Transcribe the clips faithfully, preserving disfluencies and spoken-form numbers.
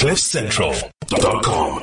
cliff central dot com.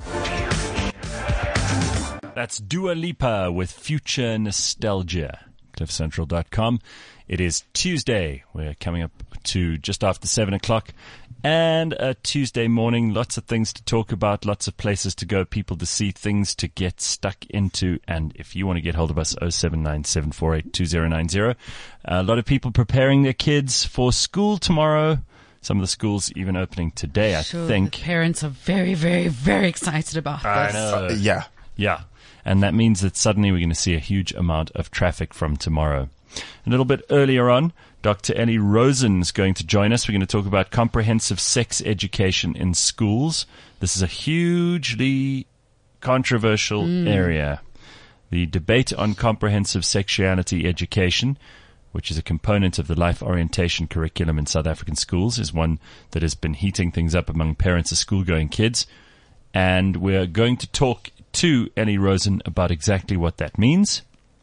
That's Dua Lipa with Future Nostalgia. cliff central dot com. It is Tuesday. We're coming up to just after seven o'clock. And a Tuesday morning, lots of things to talk about, lots of places to go, people to see, things to get stuck into. And if you want to get hold of us, oh seven nine seven four eight two oh nine oh. A lot of people preparing their kids for school tomorrow. Some of the schools even opening today, I sure, think. The parents are very, very, very excited about I this. know. Uh, yeah. Yeah. And that means that suddenly we're going to see a huge amount of traffic from tomorrow. A little bit earlier on, Doctor Ellie Rosen is going to join us. We're going to talk about comprehensive sex education in schools. This is a hugely controversial mm. area. The debate on comprehensive sexuality education, which is a component of the life orientation curriculum in South African schools, is one that has been heating things up among parents of school-going kids. And we're going to talk to Ellie Rosen about exactly what that means.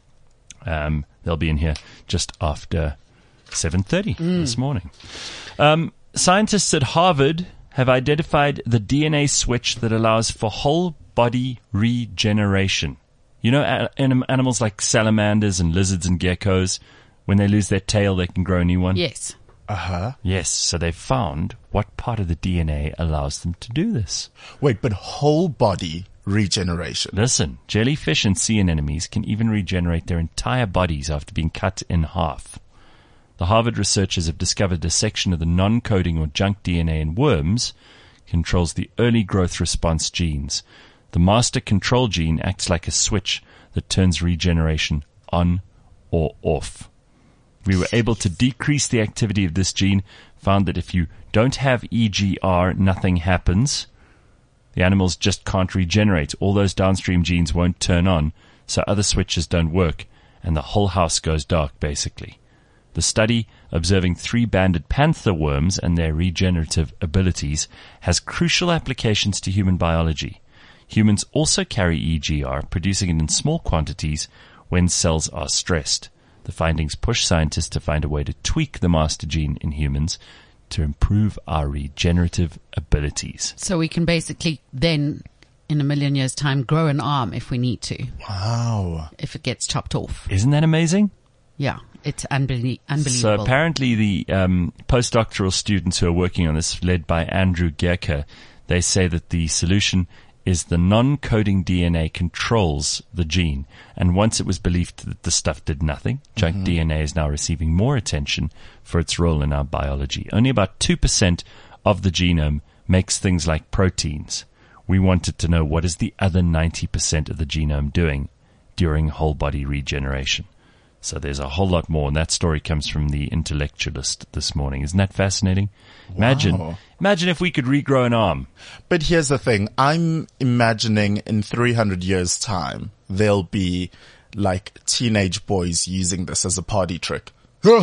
Um, they'll be in here just after seven thirty mm. this morning. Um, scientists at Harvard have identified the D N A switch that allows for whole body regeneration. You know, a- anim- animals like salamanders and lizards and geckos, when they lose their tail, they can grow a new one? Yes. Uh-huh. Yes, so they've found what part of the D N A allows them to do this. Wait, but whole body regeneration. Listen, jellyfish and sea anemones can even regenerate their entire bodies after being cut in half. The Harvard researchers have discovered a section of the non-coding or junk D N A in worms controls the early growth response genes. The master control gene acts like a switch that turns regeneration on or off. We were able to decrease the activity of this gene, found that if you don't have E G R, nothing happens. The animals just can't regenerate. All those downstream genes won't turn on, so other switches don't work, and the whole house goes dark, basically. The study, observing three-banded panther worms and their regenerative abilities, has crucial applications to human biology. Humans also carry E G R, producing it in small quantities when cells are stressed. The findings push scientists to find a way to tweak the master gene in humans to improve our regenerative abilities. So we can basically then, in a million years' time, grow an arm if we need to. Wow. If it gets chopped off. Isn't that amazing? Yeah, it's unbelie- unbelievable. So apparently the um, postdoctoral students who are working on this, led by Andrew Gerke, they say that the solution is the non-coding D N A controls the gene. And once it was believed that the stuff did nothing, junk mm-hmm. D N A is now receiving more attention for its role in our biology. Only about two percent of the genome makes things like proteins. We wanted to know what is the other ninety percent of the genome doing during whole body regeneration. So there's a whole lot more, and that story comes from the Intellectualist this morning. Isn't that fascinating? Imagine, wow. imagine if we could regrow an arm. But here's the thing. I'm imagining in three hundred years' time, there'll be like teenage boys using this as a party trick.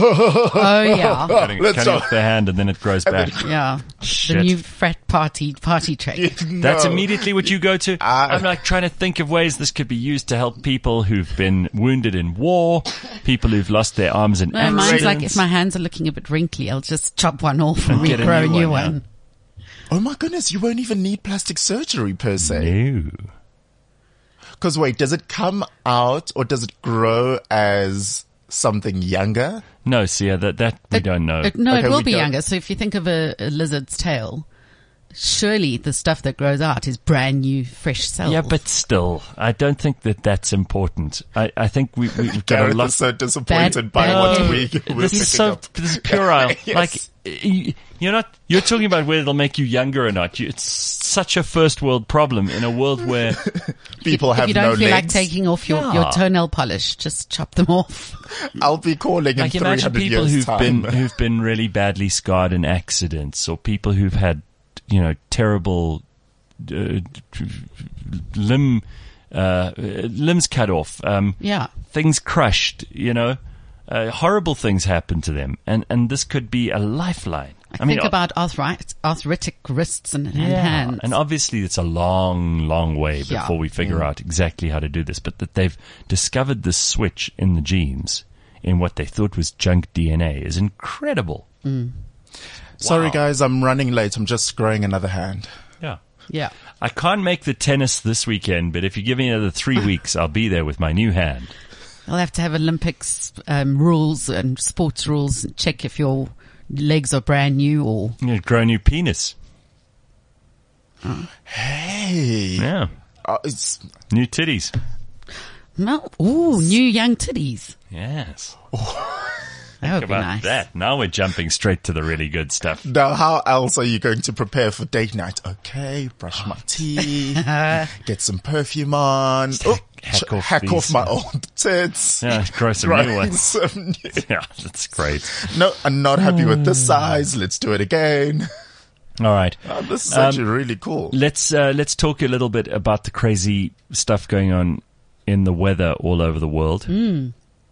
Oh, yeah. Cutting, cutting off their hand and then it grows back. Yeah. Shit. The new frat party, party trick. No. That's immediately what you go to. Uh, I'm like trying to think of ways this could be used to help people who've been wounded in war, people who've lost their arms in No, accidents. mine's like if my hands are looking a bit wrinkly, I'll just chop one off and Get a regrow a new new one, one. Oh my goodness, you won't even need plastic surgery per se. No. Because wait, does it come out or does it grow as something younger? No, see, that, that we It- don't know. It, no, Okay, it will we be don't- younger. So if you think of a, a lizard's tail, surely the stuff that grows out is brand new, fresh cells. Yeah, but still, I don't think that that's important. I, I think we, we, we've got a Gareth lot. is so disappointed Bad- by bad- what No, we, we're This is picking so up. this is puerile. Yes. Like you- you're not. You're talking about whether it'll make you younger or not. You, it's such a first world problem in a world where People if have you don't no feel like legs. taking off your, Yeah. your toenail polish, just chop them off. I'll be calling in like imagine three hundred people years who've time. been who've been really badly scarred in accidents, or people who've had you know terrible uh, limb uh, limbs cut off. Um, Yeah. things crushed, you know, uh, horrible things happen to them, and and this could be a lifeline. I, think about arthritis, arthritic wrists and, and yeah, hands. and obviously it's a long, long way Yeah. before we figure out exactly how to do this. But that they've discovered this switch in the genes in what they thought was junk D N A is incredible. Sorry, Wow. guys, I'm running late. I'm just growing another hand. Yeah. Yeah. I can't make the tennis this weekend, but if you give me another three weeks, I'll be there with my new hand. I'll have to have Olympics um, rules and sports rules. Check if your legs are brand new or. I'm going to grow a new penis. Hey. Yeah. Uh, it's, New titties. No. Ooh, new young titties. Yes. That would be About nice. that. Now we're jumping straight to the really good stuff. now, how else are you going to prepare for date night? Okay, brush my teeth, get some perfume on, oh, hack ch- off hack these- off my old tits. Yeah, grow some Grow new ones. some new- Yeah, that's great. No, I'm not happy with this size. Let's do it again. All right. Oh, this is Um, actually really cool. Let's uh, let's talk a little bit about the crazy stuff going on in the weather all over the world. Mm.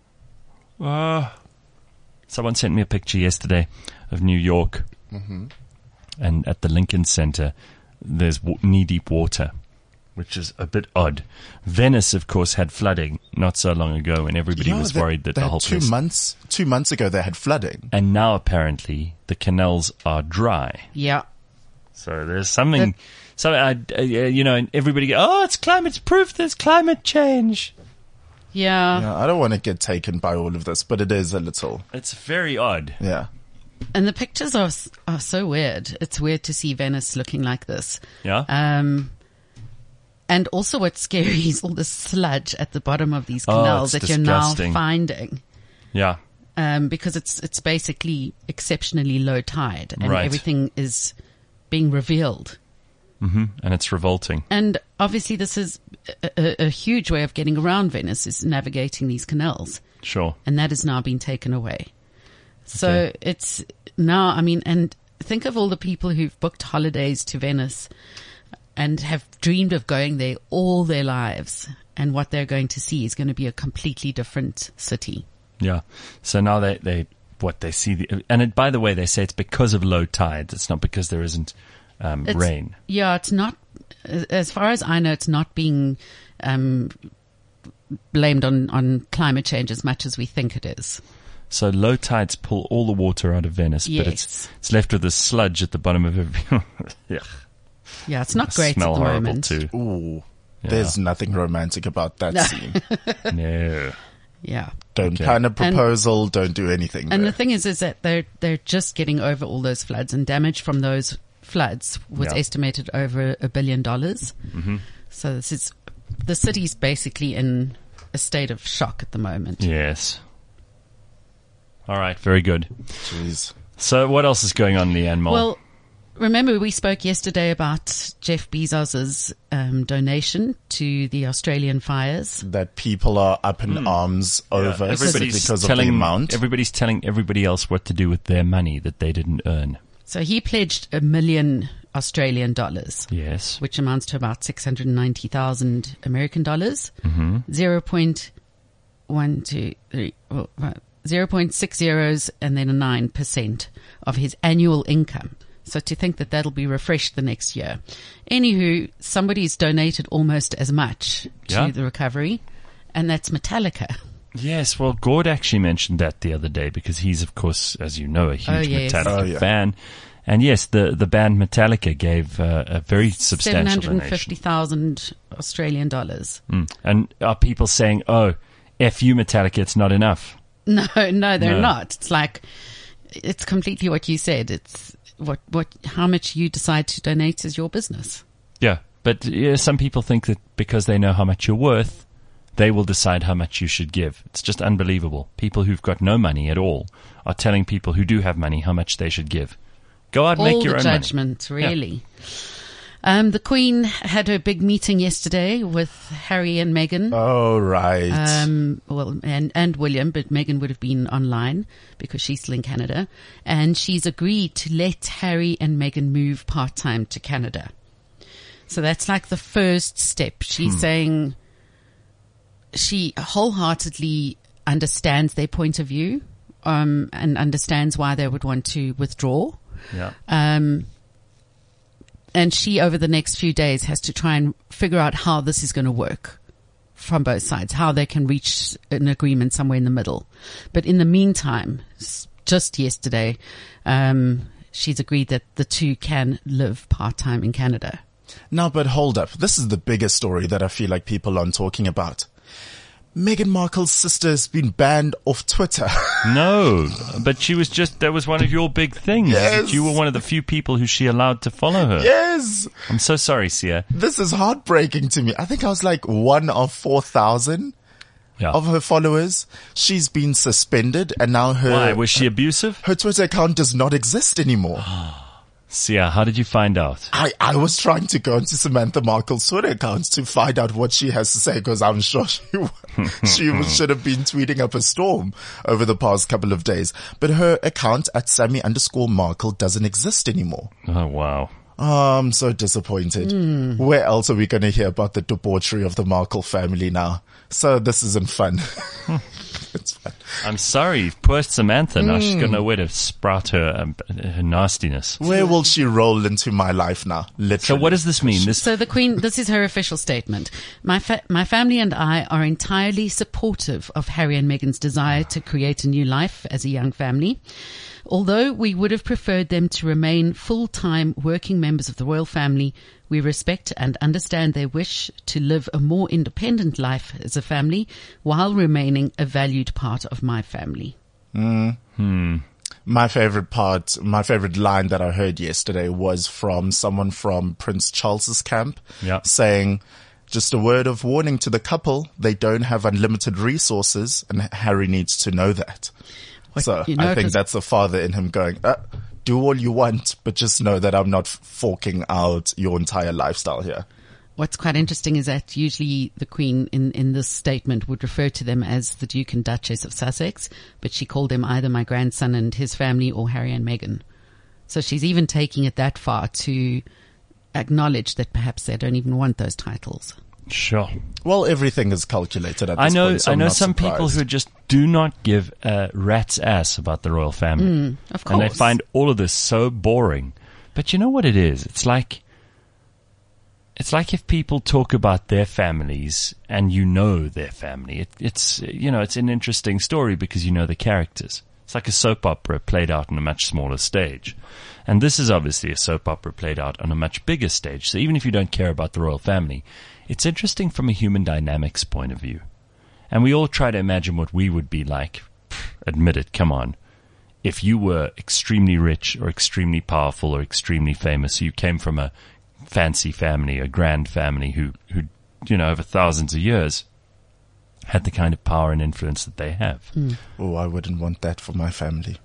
Uh, someone sent me a picture yesterday of New York, Mm-hmm. and at the Lincoln Center, there's w- knee-deep water, which is a bit odd. Venice, of course, had flooding not so long ago, and everybody Yeah, was they- worried that they the had whole two place. months, two months ago they had flooding. And now apparently the canals are dry. Yeah. So there's something, something I, uh, you know, and everybody go, oh, it's climate proof. There's climate change. Yeah. Yeah, I don't want to get taken by all of this, but it is a little. It's very odd. Yeah. And the pictures are s- are so weird. It's weird to see Venice looking like this. Yeah. Um, and also what's scary is all the sludge at the bottom of these Oh, canals it's that you're disgusting. now finding. Yeah. Um, because it's it's basically exceptionally low tide and Right. everything is being revealed. hmm And it's revolting. And obviously this is a, a, a huge way of getting around Venice is navigating these canals. Sure. And that has now been taken away. So Okay. it's now, I mean, and think of all the people who've booked holidays to Venice and have dreamed of going there all their lives. And what they're going to see is going to be a completely different city. Yeah. So now they, they, what they see, the, and it, by the way, they say it's because of low tides. It's not because there isn't um, It's- rain. Yeah, it's not, as far as I know, it's not being um, blamed on, on climate change as much as we think it is. So low tides pull all the water out of Venice, but it's, Yes. it's left with this sludge at the bottom of every, yeah. Yeah, it's not great Smell at the horrible moment. too. Ooh. Yeah. There's nothing romantic about that No. scene. No. Yeah. Don't Okay. plan a proposal. don't do anything. And there. the thing is, is that they're they're just getting over all those floods, and damage from those floods was Yeah. estimated over a billion dollars. Mm-hmm. So this is the city's basically in a state of shock at the moment. Yes. All right. Very good. Jeez. So what else is going on, Leanne Mole? Well, remember we spoke yesterday about Jeff Bezos's um, donation to the Australian fires. That people are up in arms over simply everybody's because of telling the amount. everybody's telling everybody else what to do with their money that they didn't earn. So he pledged a million Australian dollars, Yes. which amounts to about six hundred ninety thousand American dollars. Mm-hmm. Zero point one, two, three, four, five, zero point six zeros and then a nine percent of his annual income. So to think that that'll be refreshed the next year. Anywho, somebody's donated almost as much to Yeah. the recovery, and that's Metallica. Yes, well, Gord actually mentioned that the other day because he's, of course, as you know, a huge Oh, yes. Metallica Oh, yeah. fan. And yes, the, the band Metallica gave uh, a very Seven substantial hundred and donation. fifty thousand Australian dollars. Mm. And are people saying, oh, F you Metallica, it's not enough? No, no, they're No. not. It's like, it's completely what you said. It's what, what, how much you decide to donate is your business. Yeah, but yeah, some people think that because they know how much you're worth, they will decide how much you should give. It's just unbelievable. People who've got no money at all are telling people who do have money how much they should give. Go out and All make your the own judgment, really. Um, the Queen had her big meeting yesterday with Harry and Meghan. Oh, right. Um, well, and, and William, but Meghan would have been online because she's still in Canada. And she's agreed to let Harry and Meghan move part-time to Canada. So that's like the first step. She's Hmm. saying she wholeheartedly understands their point of view, um, and understands why they would want to withdraw. money. Yeah. Um, and she, over the next few days, has to try and figure out how this is going to work from both sides, how they can reach an agreement somewhere in the middle. But in the meantime, s- just yesterday, um, she's agreed that the two can live part-time in Canada. Now, but hold up. This is the biggest story that I feel like people aren't talking about. Meghan Markle's sister has been banned off Twitter. No, but she was just, that was one of your big things. Yes. You were one of the few people who she allowed to follow her. Yes. I'm so sorry, Sia. This is heartbreaking to me. I think I was like one of four thousand Yeah. of her followers. She's been suspended and now her, Why? Was she abusive? her Twitter account does not exist anymore. Sia, how did you find out? I, I was trying to go into Samantha Markle's Twitter account to find out what she has to say because I'm sure she, she should have been tweeting up a storm over the past couple of days. But her account at Sammy underscore Markle doesn't exist anymore. Oh, wow. Oh, I'm so disappointed. Mm. Where else are we going to hear about the debauchery of the Markle family now? So this isn't fun. It's fun. I'm sorry. Poor Samantha. Now she's got nowhere to sprout her, um, her nastiness. Where will she roll into my life now? So Literally. what does this mean? This So the Queen, this is her official statement. My fa- my family and I are entirely supportive of Harry and Meghan's desire to create a new life as a young family. Although we would have preferred them to remain full-time working members of the royal family, we respect and understand their wish to live a more independent life as a family while remaining a valued part of my family. My favorite part, my favorite line that I heard yesterday was from someone from Prince Charles's camp Yeah. saying, just a word of warning to the couple, they don't have unlimited resources and Harry needs to know that. So you know, I it think was- that's the father in him going, uh, do all you want, but just know that I'm not forking out your entire lifestyle here. What's quite interesting is that usually the Queen in, in this statement would refer to them as the Duke and Duchess of Sussex, but she called them either my grandson and his family or Harry and Meghan. So she's even taking it that far to acknowledge that perhaps they don't even want those titles. Sure. Well, everything is calculated at this I know. point, so I I'm know not some people surprised. who just do not give a rat's ass about the royal family, Of and they course. find all of this so boring. But you know what it is? It's like it's like if people talk about their families and you know their family. It, it's you know it's an interesting story because you know the characters. It's like a soap opera played out on a much smaller stage, and this is obviously a soap opera played out on a much bigger stage. So even if you don't care about the royal family, it's interesting from a human dynamics point of view. And we all try to imagine what we would be like. Pfft, admit it, come on. If you were extremely rich or extremely powerful or extremely famous, you came from a fancy family, a grand family who, who, you know, over thousands of years had the kind of power and influence that they have. Oh, I wouldn't want that for my family.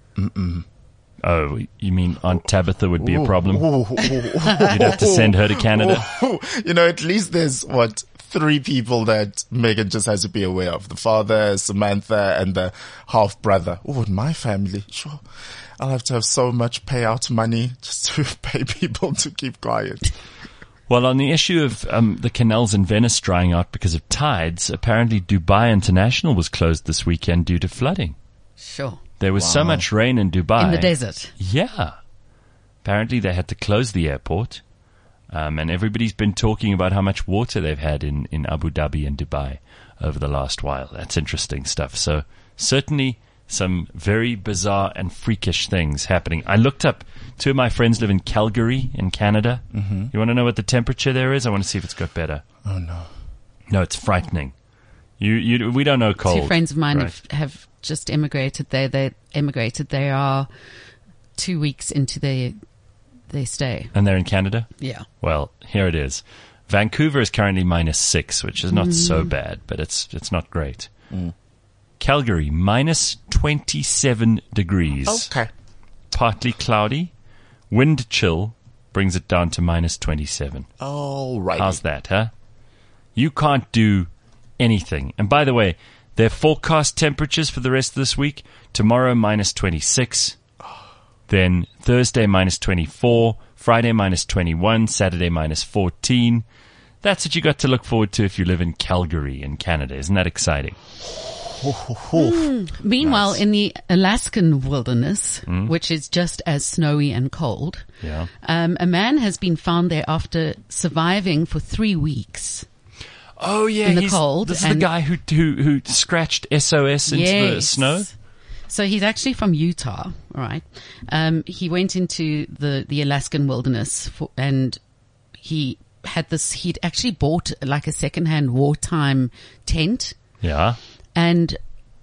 Oh, you mean Aunt Tabitha would be a problem? Ooh, You'd have to send her to Canada? You know, at least there's, what, three people that Meghan just has to be aware of. The father, Samantha, and the half-brother. Oh, in my family, sure. I'll have to have so much payout money just to pay people to keep quiet. Well, on the issue of um, the canals in Venice drying out because of tides, apparently Dubai International was closed this weekend due to flooding. Sure. There was so much rain in Dubai. In the desert. Yeah. Apparently they had to close the airport. Um, and everybody's been talking about how much water they've had in, in Abu Dhabi and Dubai over the last while. That's interesting stuff. So certainly some very bizarre and freakish things happening. I looked up, two of my friends live in Calgary in Canada. Mm-hmm. You want to know what the temperature there is? I want to see if it's got better. Oh, no. No, it's frightening. You, you, we don't know cold. Two friends of mine right? have, have just emigrated. They they emigrated. They are two weeks into their their stay. And they're in Canada? Yeah. Well, here it is. Vancouver is currently minus six, which is not so bad, but it's it's not great. Mm. Calgary, minus twenty-seven degrees. Okay. Partly cloudy. Wind chill brings it down to minus twenty-seven. All right. How's that, huh? You can't do anything. And by the way, their forecast temperatures for the rest of this week, tomorrow minus twenty-six, then Thursday minus twenty-four, Friday minus twenty-one, Saturday minus fourteen. That's what you got to look forward to if you live in Calgary in Canada. Isn't that exciting? Meanwhile, Nice. in the Alaskan wilderness, which is just as snowy and cold, Yeah. um, a man has been found there after surviving for three weeks. Oh, yeah. In the he's- cold This is the and- guy who, who, who scratched S O S into the snow? So he's actually from Utah, all right? Um, he went into the, the Alaskan wilderness for, and he had this, he'd actually bought like a secondhand wartime tent. Yeah. And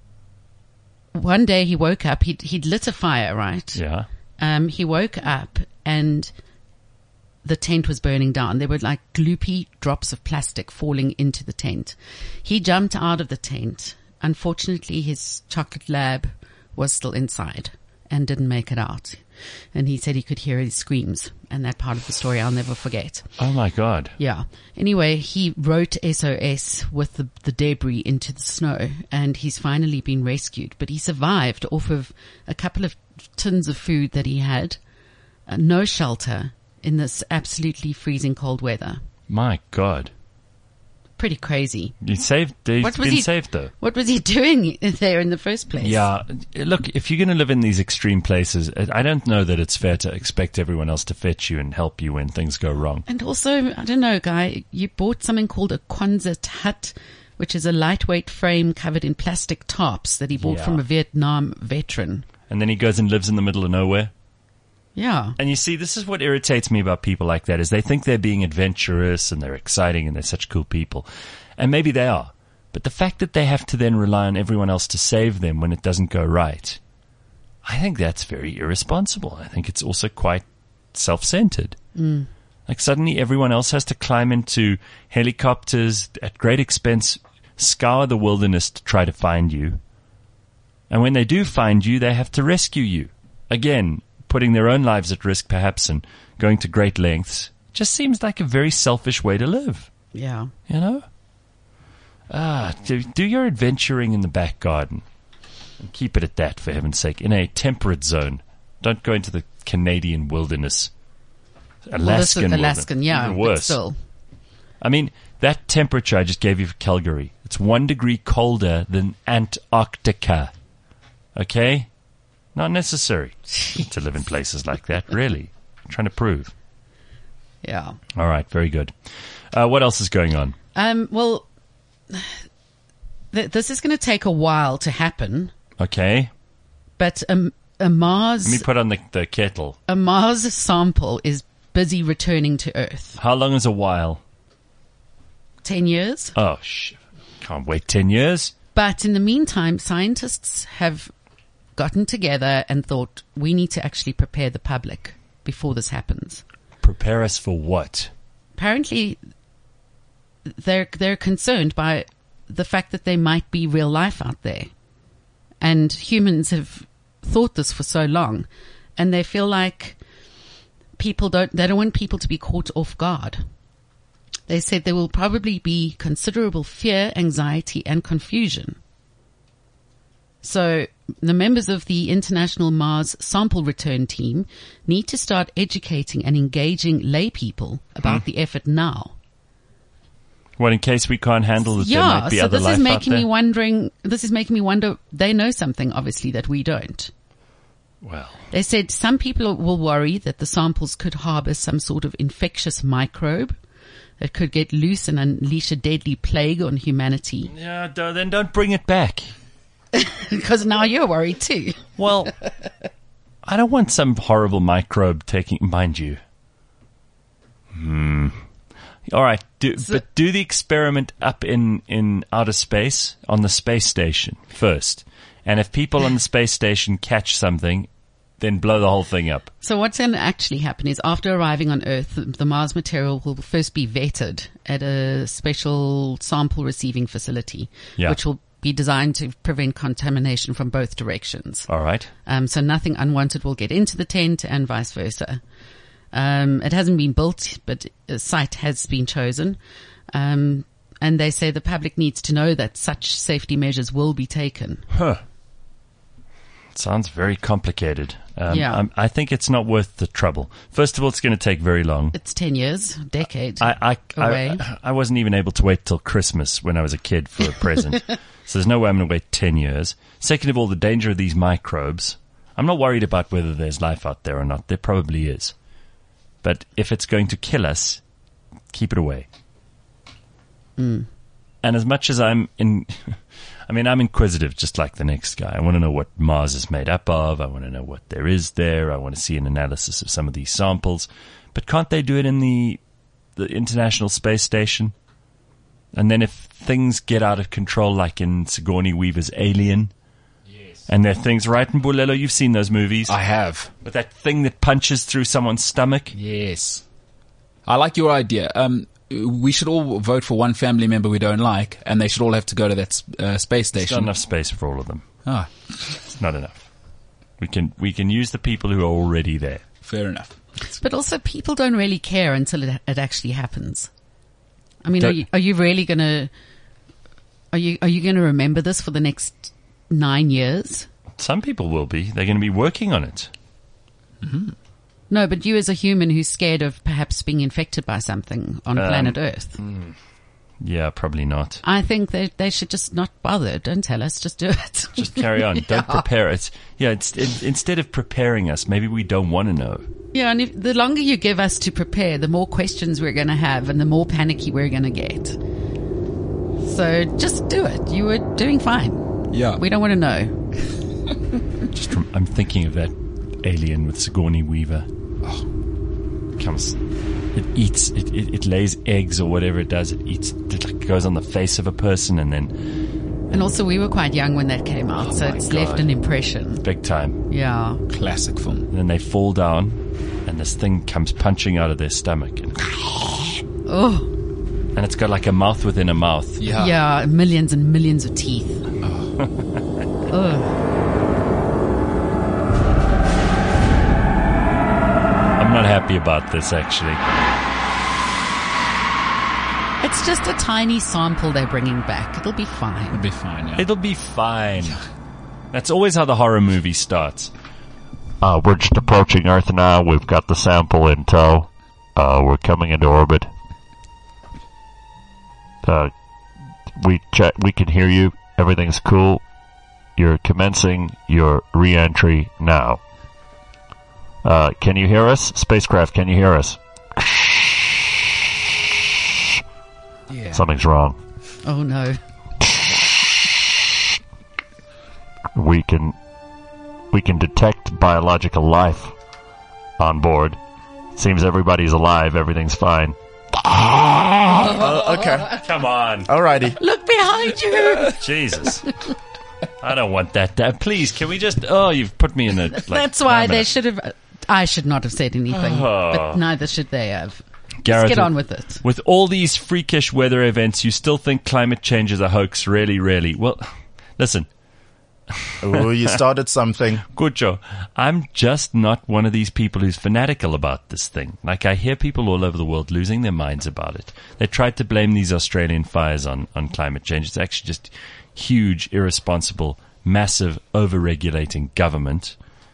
one day he woke up, he'd, he'd lit a fire, right? Yeah. Um, he woke up and the tent was burning down. There were like gloopy drops of plastic falling into the tent. He jumped out of the tent. Unfortunately, his chocolate lab was still inside and didn't make it out. And he said he could hear his screams. And that part of the story I'll never forget. Oh, my God. Yeah. Anyway, he wrote S O S with the, the debris into the snow, and he's finally been rescued. But he survived off of a couple of tins of food that he had, uh, no shelter in this absolutely freezing cold weather. My God. Pretty crazy. He saved, he's What was been he- saved, though. What was he doing there in the first place? Yeah. Look, if you're going to live in these extreme places, I don't know that it's fair to expect everyone else to fetch you and help you when things go wrong. And also, I don't know, Guy, you bought something called a Quonset hut, which is a lightweight frame covered in plastic tarps that he bought Yeah. from a Vietnam veteran. And then he goes and lives in the middle of nowhere. Yeah. And you see, this is what irritates me about people like that, is they think they're being adventurous and they're exciting and they're such cool people. And maybe they are. But the fact that they have to then rely on everyone else to save them when it doesn't go right, I think that's very irresponsible. I think it's also quite self-centered. Mm. Like suddenly everyone else has to climb into helicopters at great expense, scour the wilderness to try to find you. And when they do find you, they have to rescue you. Again, putting their own lives at risk perhaps and going to great lengths. Just seems like a very selfish way to live, Yeah. you know? Ah, do, do your adventuring in the back garden. And keep it at that, for heaven's sake, in a temperate zone. Don't go into the Canadian wilderness. Alaskan Well, this is wilderness. Alaskan, yeah. Even But worse. still. I mean, that temperature I just gave you for Calgary, it's one degree colder than Antarctica. Okay? Not necessary to live in places like that, really. I'm trying to prove. Yeah. All right, very good. Uh, what else is going on? Um, well, th- this is going to take a while to happen, Okay. but um, a Mars Let me put on the, the kettle. a Mars sample is busy returning to Earth. How long is a while? Ten years. Oh, sh- can't wait ten years. But in the meantime, scientists have gotten together and thought we need to actually prepare the public before this happens. Prepare us for what? Apparently, they're they're concerned by the fact that there might be real life out there, and humans have thought this for so long, and they feel like people don't they don't want people to be caught off guard. They said there will probably be considerable fear, anxiety, and confusion. So the members of the International Mars Sample Return Team need to start educating and engaging lay people about the effort now. What, in case we can't handle it, there Yeah, might be so other this life is making out me there? wondering, this is making me wonder, they know something obviously that we don't. Well, They said some people will worry that the samples could harbor some sort of infectious microbe that could get loose and unleash a deadly plague on humanity. yeah, do- then don't bring it back. Because now you're worried too. Well, I don't want some horrible microbe taking, mind you. Hmm. All right, do, but do the experiment up in, in outer space on the space station first. And if people on the space station catch something, then blow the whole thing up. So what's going to actually happen is after arriving on Earth, the- the Mars material will first be vetted at a special sample receiving facility, Yeah. which will be designed to prevent contamination from both directions. All right. Um, so nothing unwanted will get into the tent and vice versa. Um, it hasn't been built, but a site has been chosen. Um, and they say the public needs to know that such safety measures will be taken. Huh. Sounds very complicated. Um, Yeah. I'm- I think it's not worth the trouble. First of all, it's going to take very long. It's ten years, decade. I, I, away. I, I wasn't even able to wait till Christmas when I was a kid for a present. So there's no way I'm going to wait ten years. Second of all, the danger of these microbes. I'm not worried about whether there's life out there or not. There probably is. But if it's going to kill us, keep it away. Mm. And as much as I'm in, I mean, I'm inquisitive just like the next guy. I want to know what Mars is made up of. I want to know what there is there. I want to see an analysis of some of these samples. But can't they do it in the the International Space Station? And then if things get out of control, like in Sigourney Weaver's Alien, yes. and there are things, right, in Bulelo, you've seen those movies. I have. With that thing that punches through someone's stomach. Yes. I like your idea. Um, we should all vote for one family member we don't like, and they should all have to go to that uh, space There's station. not enough space for all of them. Ah, It's not enough. We can we can use the people who are already there. fair enough. But also, people don't really care until it, it actually happens. I mean, are Don't- you, are you really going to, are you, are you going to remember this for the next nine years? Some people will be. They're going to be working on it. No, but you as a human who's scared of perhaps being infected by something on Um, planet Earth, Yeah, probably not. I think they they should just not bother. Don't tell us, just do it. Just carry on. Don't prepare it. Yeah, it's, it, instead of preparing us, maybe we don't want to know. Yeah, and if, the longer you give us to prepare, the more questions we're going to have and the more panicky we're going to get. So just do it. You were doing fine. Yeah. We don't want to know. Just from, I'm thinking of that alien with Sigourney Weaver. Oh, comes, it eats, it, it, it lays eggs or whatever it does. It eats, it like goes on the face of a person and then And also, we were quite young when that came out, so Oh my it's God. left an impression. big time. Yeah. Classic film. And then they fall down and this thing comes punching out of their stomach. And, Oh, and it's got like a mouth within a mouth. Yeah. yeah, millions and millions of teeth. Oh. I'm not happy about this, actually. It's just a tiny sample they're bringing back. It'll be fine. It'll be fine, yeah. It'll be fine. That's always how the horror movie starts. Uh, we're just approaching Earth now. We've got the sample in tow. Uh, we're coming into orbit. Uh, we check, we can hear you. Everything's cool. You're commencing your re-entry now. Uh, can you hear us? Spacecraft, can you hear us? yeah. Something's wrong. Oh, no. We can we can detect biological life on board. Seems everybody's alive. Everything's fine. Uh, okay. Come on. Alrighty. Look behind you! Jesus. I don't want that. that. Please, can we just... Oh, you've put me in a... Like, That's why I'm they in a- should have... I should not have said anything, Oh. but neither should they have. Gareth, Let's get on with it. With all these freakish weather events, you still think climate change is a hoax? Really, really? Well, listen. Oh, you started something. Good, Joe. I'm just not one of these people who's fanatical about this thing. Like, I hear people all over the world losing their minds about it. They tried to blame these Australian fires on, on climate change. It's actually just huge, irresponsible, massive, over-regulating government.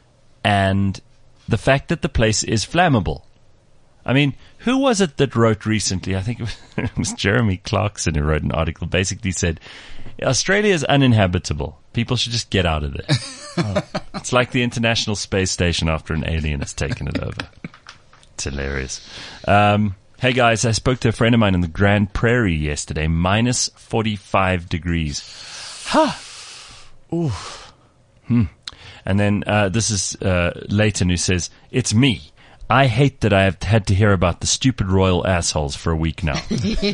And the fact that the place is flammable. I mean, who was it that wrote recently? I think it was, it was Jeremy Clarkson who wrote an article, basically said, Australia is uninhabitable. People should just get out of there. Oh. It's like the International Space Station after an alien has taken it over. It's hilarious. Um, hey guys, I spoke to a friend of mine in the Grand Prairie yesterday. Minus forty-five degrees. Ha! Huh. Ooh. Hmm. And then uh, this is uh, Leighton who says, it's me. I hate that I have had to hear about the stupid royal assholes for a week now.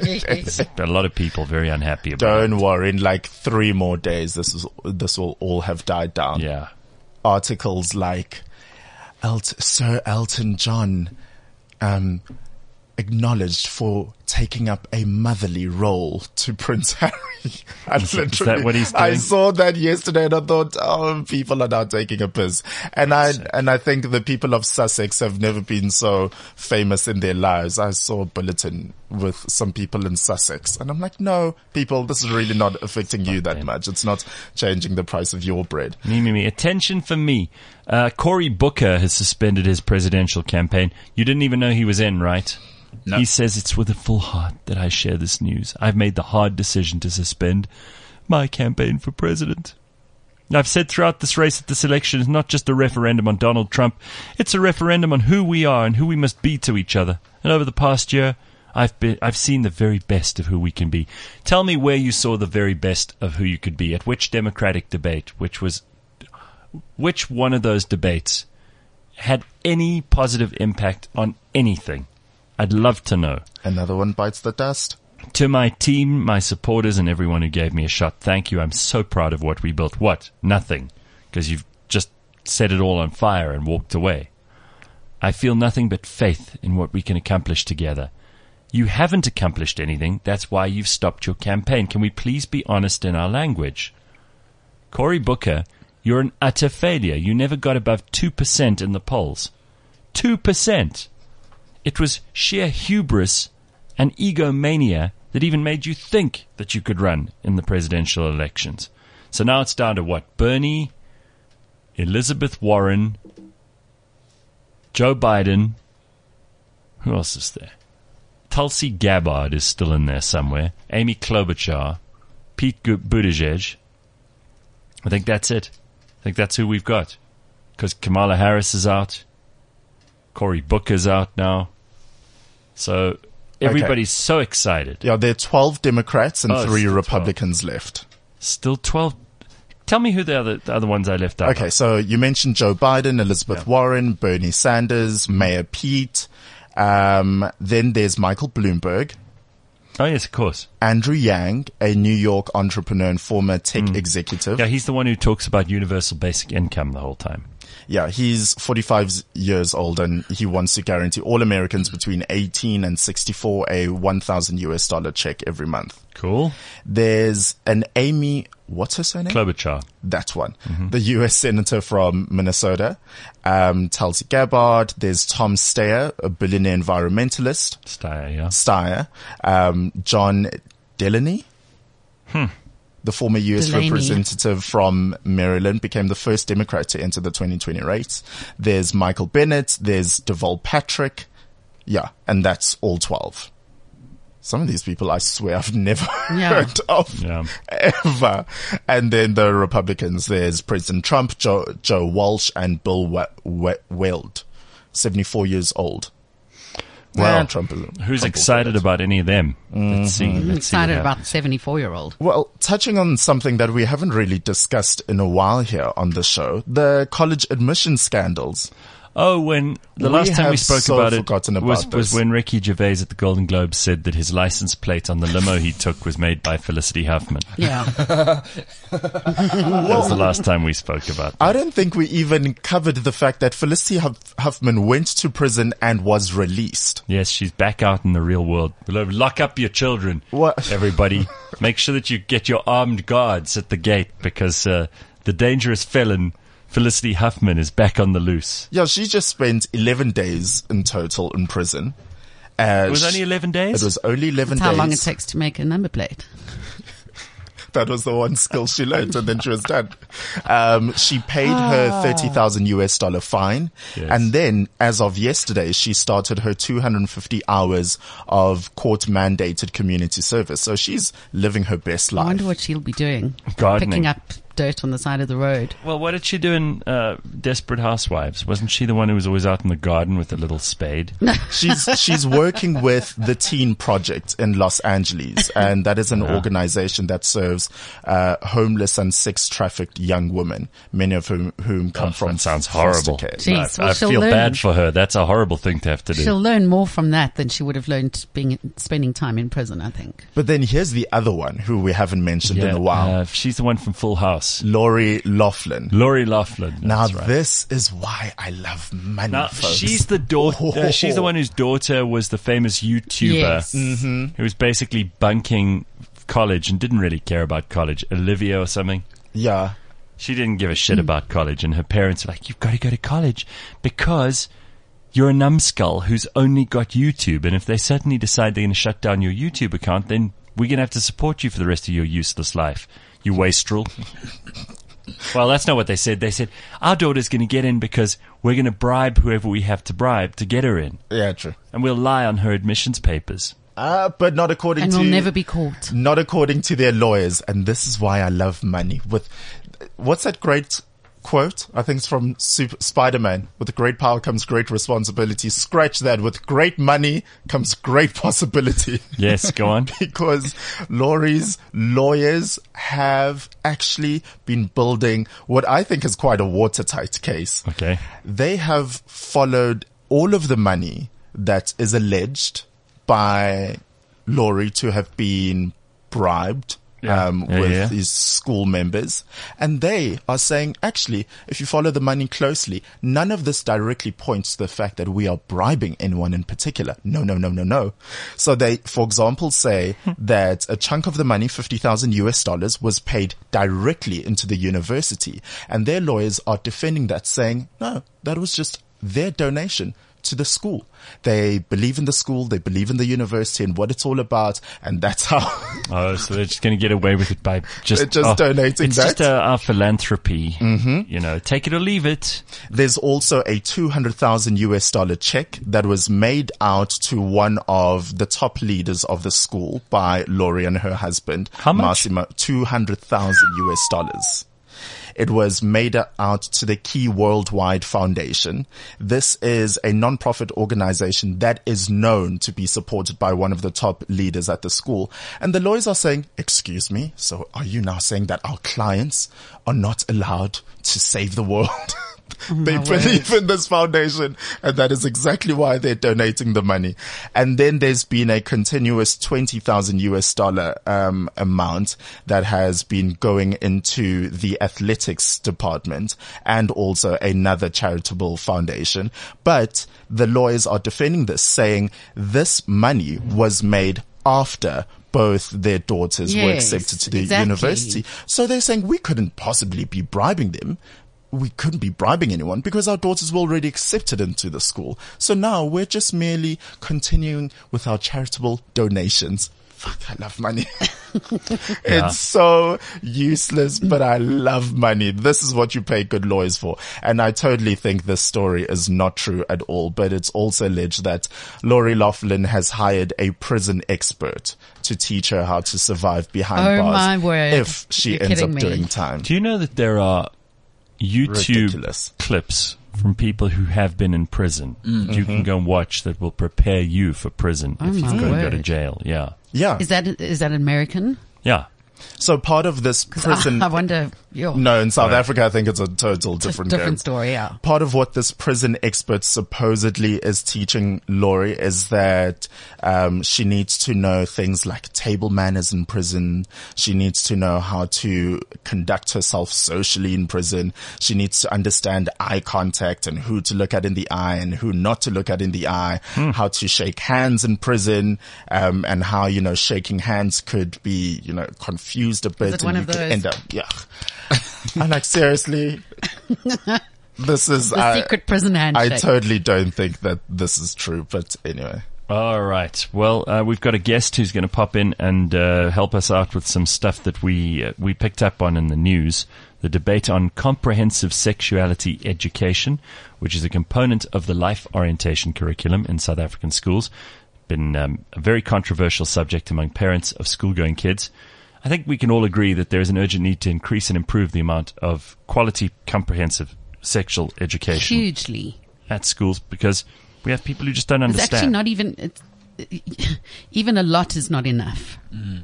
A lot of people very unhappy about it. Don't worry. In like three more days, this is this will all have died down. Yeah. Articles like Elt- Sir Elton John um, acknowledged for taking up a motherly role to Prince Harry. I Is that- is that what he's doing? I saw that yesterday and I thought, oh, people are now taking a piss. And I and I think the people of Sussex have never been so famous in their lives. I saw a bulletin with some people in Sussex and I'm like, no, people, this is really not affecting you that much. It's not changing the price of your bread. Me, me, me. Attention for me. Uh, Cory Booker has suspended his presidential campaign. You didn't even know he was in, right? No. He says it's with a full heart that I share this news. I've made the hard decision to suspend my campaign for president. I've said throughout this race that this election is not just a referendum on Donald Trump. It's a referendum on who we are and who we must be to each other. And over the past year, I've been, I've seen the very best of who we can be. Tell me where you saw the very best of who you could be. At which Democratic debate? Which was, which one of those debates had any positive impact on anything? I'd love to know. Another one bites the dust. To my team, my supporters, and everyone who gave me a shot, thank you. I'm so proud of what we built. What? Nothing. Because you've just set it all on fire and walked away. I feel nothing but faith in what we can accomplish together. You haven't accomplished anything. That's why you've stopped your campaign. Can we please be honest in our language? Cory Booker, you're an utter failure. You never got above two percent in the polls. two percent. It was sheer hubris and egomania that even made you think that you could run in the presidential elections. So now it's down to what? Bernie, Elizabeth Warren, Joe Biden. Who else is there? Tulsi Gabbard is still in there somewhere. Amy Klobuchar, Pete Buttigieg. I think that's it. I think that's who we've got. Because Kamala Harris is out. Cory Booker's out now. So everybody's okay. So excited. Yeah, there are twelve Democrats and oh, three Republicans twelve. Left. Still twelve. Tell me who the other, the other ones I left out. Okay, so you mentioned Joe Biden, Elizabeth yeah. Warren, Bernie Sanders, Mayor Pete. Um, then there's Michael Bloomberg. Oh, yes, of course. Andrew Yang, a New York entrepreneur and former tech mm. executive. Yeah, he's the one who talks about universal basic income the whole time. Yeah, he's forty-five years old and he wants to guarantee all Americans between eighteen and sixty-four a one thousand U S dollar check every month. Cool. There's an Amy, what's her surname? Klobuchar. That one. Mm-hmm. The U S senator from Minnesota. Um, Tulsi Gabbard. There's Tom Steyer, a billionaire environmentalist. Steyer, yeah. Steyer. Um, John Delaney. Hmm. The former U S Delaney. representative from Maryland, became the first Democrat to enter the twenty twenty race. There's Michael Bennett. There's Deval Patrick. Yeah, and that's all twelve. Some of these people, I swear, I've never yeah. heard of yeah. ever. And then the Republicans, there's President Trump, Joe, Joe Walsh, and Bill we- we- Weld, seventy-four years old. Well, yeah, Trump, who's Trump excited about any of them? Mm-hmm. Let's see. I'm Let's excited see about the seventy-four-year-old. Well, touching on something that we haven't really discussed in a while here on the show, the college admission scandals. Oh, when the We last time we have spoke so about it forgotten about was, was this. when Ricky Gervais at the Golden Globes said that his license plate on the limo he took was made by Felicity Huffman. Yeah. That was the last time we spoke about that. I don't think we even covered the fact that Felicity Huff- Huffman went to prison and was released. Yes, she's back out in the real world. Lock up your children, What? everybody. Make sure that you get your armed guards at the gate because uh, the dangerous felon Felicity Huffman is back on the loose. Yeah, she just spent eleven days in total in prison. Uh, It was she- only eleven days? It was only eleven That's how days. long it takes to make a number plate. That was the one skill she learned, and then she was done. Um, she paid her thirty thousand U S dollar fine, Yes. and then, as of yesterday, she started her two hundred fifty hours of court-mandated community service. So she's living her best I life. wonder what she'll be doing. Gardening. Picking up dirt on the side of the road. Well, what did she do in uh, Desperate Housewives? Wasn't she the one who was always out in the garden with a little spade? She's she's working with the Teen Project in Los Angeles, and that is an organization that serves uh, homeless and sex-trafficked young women, many of whom whom come Oh, from that sounds foster horrible. care. Jeez, I, well, I she'll feel learn. bad for her. That's a horrible thing to have to do. She'll learn more from that than she would have learned being spending time in prison, I think. But then here's the other one who we haven't mentioned in a while. uh, she's the one from Full House. Lori Loughlin. Lori Loughlin. Now that's right. this is why I love money, Now, folks. she's the daughter. Uh, she's the one whose daughter was the famous YouTuber Yes. Mm-hmm. who was basically bunking college and didn't really care about college. Olivia or something. Yeah. She didn't give a shit about college, and her parents were like, "You've got to go to college because you're a numbskull who's only got YouTube, and if they suddenly decide they're going to shut down your YouTube account, then we're going to have to support you for the rest of your useless life, you wastrel." Well, that's not what they said. They said, our daughter's going to get in because we're going to bribe whoever we have to bribe to get her in. Yeah, true. And we'll lie on her admissions papers. Uh, but not according And to... will never be caught. Not according to their lawyers. And this is why I love money. With What's that great quote, I think it's from Super Spider-Man, with great power comes great responsibility. Scratch that. With great money comes great possibility. Yes, go on. Because Laurie's lawyers have actually been building what I think is quite a watertight case. Okay. They have followed all of the money that is alleged by Laurie to have been bribed Yeah. um, Yeah, with yeah. his school members. And they are saying, actually, if you follow the money closely, none of this directly points to the fact that we are bribing anyone in particular. No, no, no, no, no. So they, for example, say that a chunk of the money, fifty thousand U S dollars, was paid directly into the university. And their lawyers are defending that, saying, no, that was just their donation to the school. They believe in the school, they believe in the university and what it's all about, and that's how Oh, so they're just going to get away with it by just, They're just oh, donating it's that. just a, a philanthropy. Mm-hmm. You know, take it or leave it. There's also a two hundred thousand U S dollar check that was made out to one of the top leaders of the school by Laurie and her husband. How much? Massimo, two hundred thousand U S dollars. It was made out to the Key Worldwide Foundation. This is a non-profit organization that is known to be supported by one of the top leaders at the school. And the lawyers are saying, excuse me, so are you now saying that our clients are not allowed to save the world? They my believe in this foundation, and that is exactly why they're donating the money. And then there's been a continuous twenty thousand U S dollar um amount that has been going into the athletics department and also another charitable foundation. But the lawyers are defending this, saying this money was made after both their daughters were Yes, accepted to the exactly. university. So they're saying we couldn't possibly be bribing them. We couldn't be bribing anyone because our daughters were already accepted into the school. So now we're just merely continuing with our charitable donations. Fuck, I love money. Yeah. It's so useless, but I love money. This is what you pay good lawyers for. And I totally think this story is not true at all, but it's also alleged that Laurie Loughlin has hired a prison expert to teach her how to survive behind Oh, bars my word. if she You're ends up kidding me. doing time. Do you know that there are YouTube Ridiculous. clips from people who have been in prison Mm. that you Mm-hmm. can go and watch that will prepare you for prison Oh, if you've my got to go to word. jail? Yeah. Yeah. Is that is that American? Yeah. So part of this prison, I wonder. Yo, no, in South Africa, I think it's a total different, different game. story. Yeah. Part of what this prison expert supposedly is teaching Laurie is that um, she needs to know things like table manners in prison. She needs to know how to conduct herself socially in prison. She needs to understand eye contact and who to look at in the eye and who not to look at in the eye, how to shake hands in prison, um, and how, you know, shaking hands could be, you know, confused a bit it and one you of could those? end up, yeah. I'm like, seriously? This is, The uh, secret prison I handshake. totally don't think that this is true, but anyway. All right. Well, uh, we've got a guest who's going to pop in and uh, help us out with some stuff that we uh, we picked up on in the news. The debate on comprehensive sexuality education, which is a component of the life orientation curriculum in South African schools. Been um, a very controversial subject among parents of school-going kids. I think we can all agree that there is an urgent need to increase and improve the amount of quality, comprehensive sexual education Hugely. at schools because we have people who just don't It's understand. actually not even. It's, even a lot is not enough.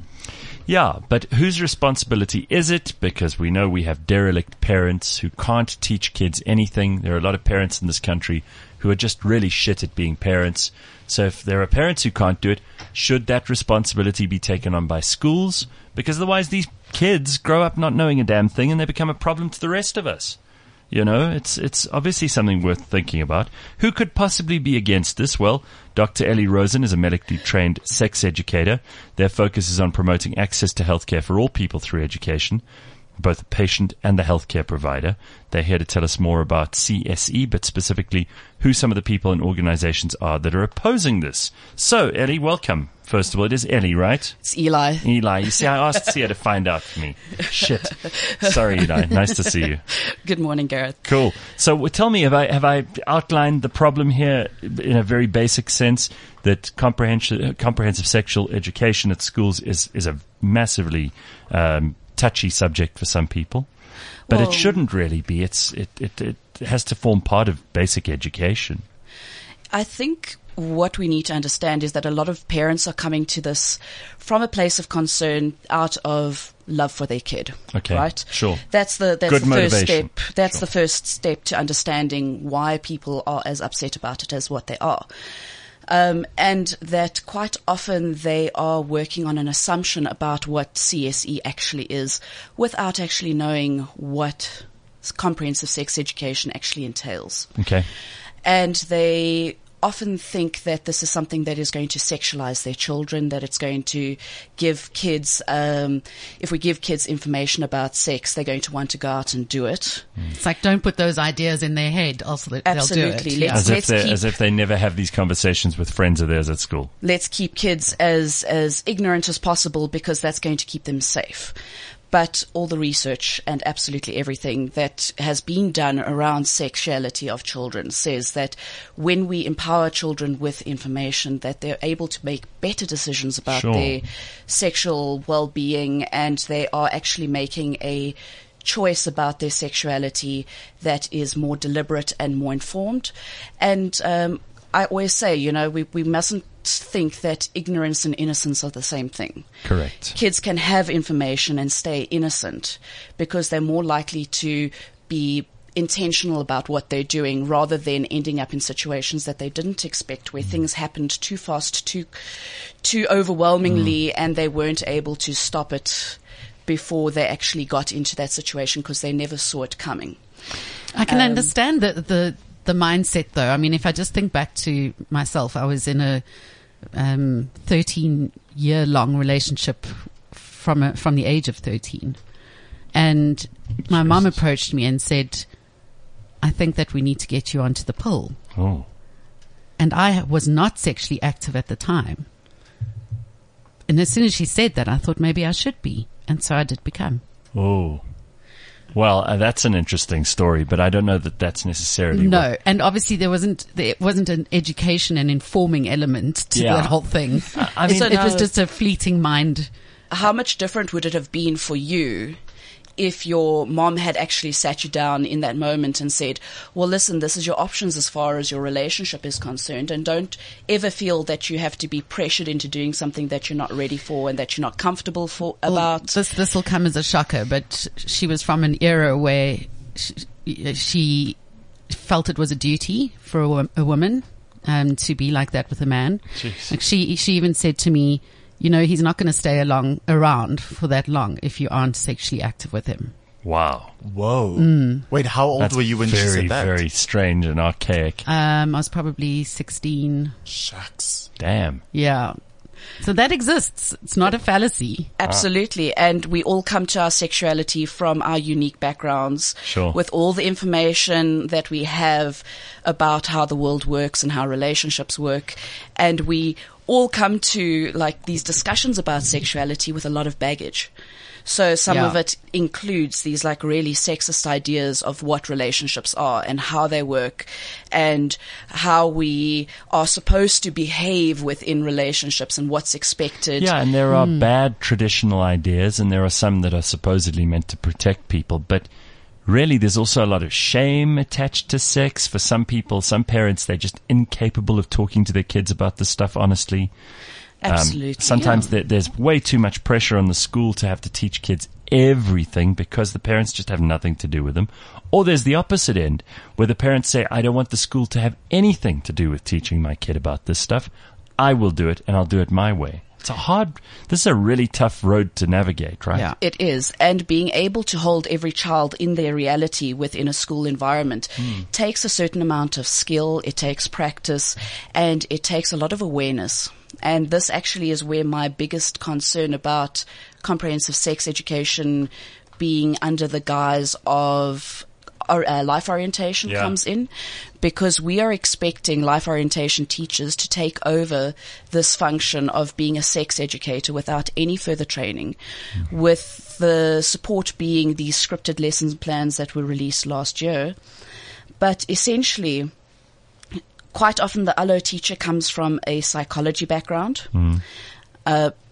Yeah, but whose responsibility is it? Because we know we have derelict parents who can't teach kids anything. There are a lot of parents in this country who are just really shit at being parents. So if there are parents who can't do it, should that responsibility be taken on by schools? Because otherwise these kids grow up not knowing a damn thing and they become a problem to the rest of us. You know, it's it's obviously something worth thinking about. Who could possibly be against this? Well, Doctor Ellie Rosen is a medically trained sex educator. Their focus is on promoting access to healthcare for all people through education, both the patient and the healthcare provider. They're here to tell us more about C S E, but specifically who some of the people and organizations are that are opposing this. So, Ellie, welcome. First of all, it is Ellie, right? It's Eli. Eli. You see, I asked Sia to find out for me. Shit. Sorry, Eli. Nice to see you. Good morning, Gareth. Cool. So w- tell me, have I have I outlined the problem here in a very basic sense that comprehensive comprehensive sexual education at schools is is a massively um, touchy subject for some people, but Well- it shouldn't really be. It's it, it it has to form part of basic education. I think what we need to understand is that a lot of parents are coming to this from a place of concern out of love for their kid. Okay, Right? sure. That's the, that's Good the first motivation. step. That's Sure. the first step to understanding why people are as upset about it as what they are. Um, and that quite often they are working on an assumption about what C S E actually is without actually knowing what comprehensive sex education actually entails. Okay. And they often think that this is something that is going to sexualize their children, that it's going to give kids, um, if we give kids information about sex, they're going to want to go out and do it. It's like, don't put those ideas in their head. Also, they'll do it. Absolutely. Yeah. Let's- As if let's they keep- as if they never have these conversations with friends of theirs at school. Let's keep kids as, as ignorant as possible because that's going to keep them safe. But all the research and absolutely everything that has been done around sexuality of children says that when we empower children with information, that they're able to make better decisions about Sure. their sexual well-being, and they are actually making a choice about their sexuality that is more deliberate and more informed. And um, I always say, you know, we, we mustn't think that ignorance and innocence are the same thing. Correct. Kids can have information and stay innocent because they're more likely to be intentional about what they're doing rather than ending up in situations that they didn't expect, where things happened too fast, too, too overwhelmingly, and they weren't able to stop it before they actually got into that situation because they never saw it coming. I can Um, understand the, the the mindset, though. I mean, if I just think back to myself, I was in a um, thirteen year long relationship from a, from the age of thirteen, and my mum approached me and said, "I think that we need to get you onto the pill." Oh. And I was not sexually active at the time. And as soon as she said that, I thought maybe I should be, and so I did become. Oh. Well, uh, that's an interesting story, but I don't know that that's necessarily No, what- and obviously there wasn't there wasn't an education and informing element to Yeah. that whole thing. I mean, So it was now- just a fleeting mind. How much different would it have been for you if your mom had actually sat you down in that moment and said, well, listen, this is your options as far as your relationship is concerned, and don't ever feel that you have to be pressured into doing something that you're not ready for and that you're not comfortable for Well, about. this this will come as a shocker, but she was from an era where she, she felt it was a duty for a, wo- a woman um, to be like that with a man. Jeez. Like she she even said to me, you know, he's not going to stay along around for that long if you aren't sexually active with him. Wow. Whoa. Wait, how old That's were you when very, she said that? very strange and archaic. Um, I was probably sixteen. Shucks. Damn. Yeah. So that exists. It's not a fallacy. Absolutely. And we all come to our sexuality from our unique backgrounds. Sure. With all the information that we have about how the world works and how relationships work. And we all come to like these discussions about sexuality with a lot of baggage. So some Yeah. of it includes these like really sexist ideas of what relationships are and how they work and how we are supposed to behave within relationships and what's expected. Yeah, and there are bad traditional ideas, and there are some that are supposedly meant to protect people. But really, there's also a lot of shame attached to sex. For some people, some parents, they're just incapable of talking to their kids about this stuff honestly. Um, Absolutely. sometimes there, there's way too much pressure on the school to have to teach kids everything because the parents just have nothing to do with them. Or there's the opposite end where the parents say, I don't want the school to have anything to do with teaching my kid about this stuff. I will do it, and I'll do it my way. It's a hard, this is a really tough road to navigate, right? Yeah. It is. And being able to hold every child in their reality within a school environment takes a certain amount of skill, it takes practice, and it takes a lot of awareness. And this actually is where my biggest concern about comprehensive sex education being under the guise of or, uh, life orientation Yeah. comes in, because we are expecting life orientation teachers to take over this function of being a sex educator without any further training, with the support being these scripted lessons plans that were released last year. But essentially, quite often the A L O teacher comes from a psychology background, uh, but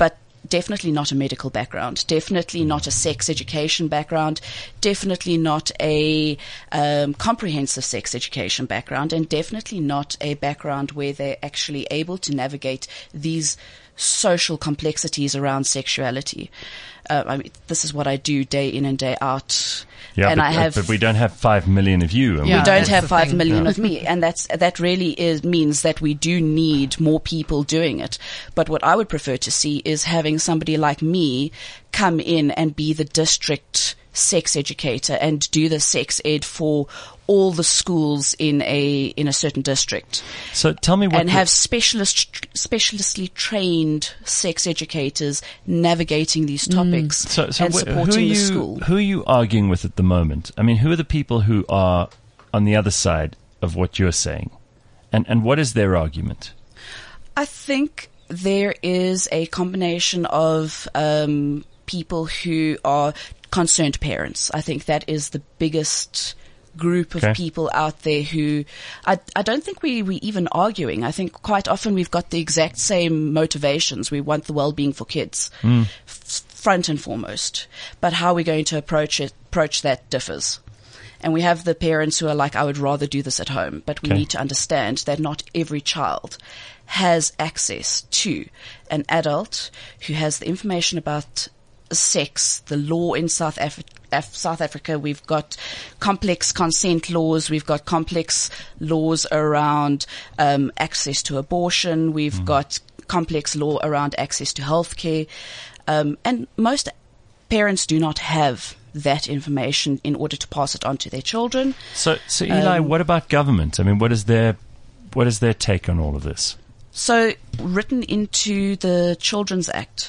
definitely not a medical background, definitely not a sex education background, definitely not a um, comprehensive sex education background, and definitely not a background where they're actually able to navigate these social complexities around sexuality. Uh, I mean, this is what I do day in and day out. Yeah, and but, I have, but we don't have five million of you. And Yeah. we don't that's have the five thing. million Yeah. of me, and that's that really is means that we do need more people doing it. But what I would prefer to see is having somebody like me come in and be the district sex educator and do the sex ed for all the schools in a in a certain district, So tell me what and the- have specialist specialistly trained sex educators navigating these topics so, so and wh- supporting who are the you, school. Who are you arguing with at the moment? I mean, who are the people who are on the other side of what you're saying? And and what is their argument? I think there is a combination of um, people who are concerned parents. I think that is the biggest group of Okay. people out there who I, I don't think we, we even arguing. I think quite often we've got the exact same motivations. We want the well-being for kids f- front and foremost, but how we're going to approach it, approach that differs. And we have the parents who are like, I would rather do this at home, but we Okay. need to understand that not every child has access to an adult who has the information about sex, the law in South Africa. Af- South Africa, we've got complex consent laws. We've got complex laws around um, access to abortion. We've got complex law around access to healthcare, um, and most parents do not have that information in order to pass it on to their children. So, so Eli, Um, what about government? I mean, what is their what is their take on all of this? So, written into the Children's Act,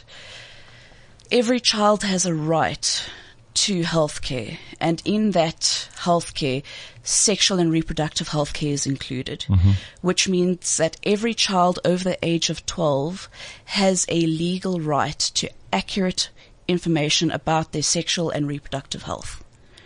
every child has a right to healthcare, and in that healthcare, sexual and reproductive healthcare is included, which means that every child over the age of twelve has a legal right to accurate information about their sexual and reproductive health.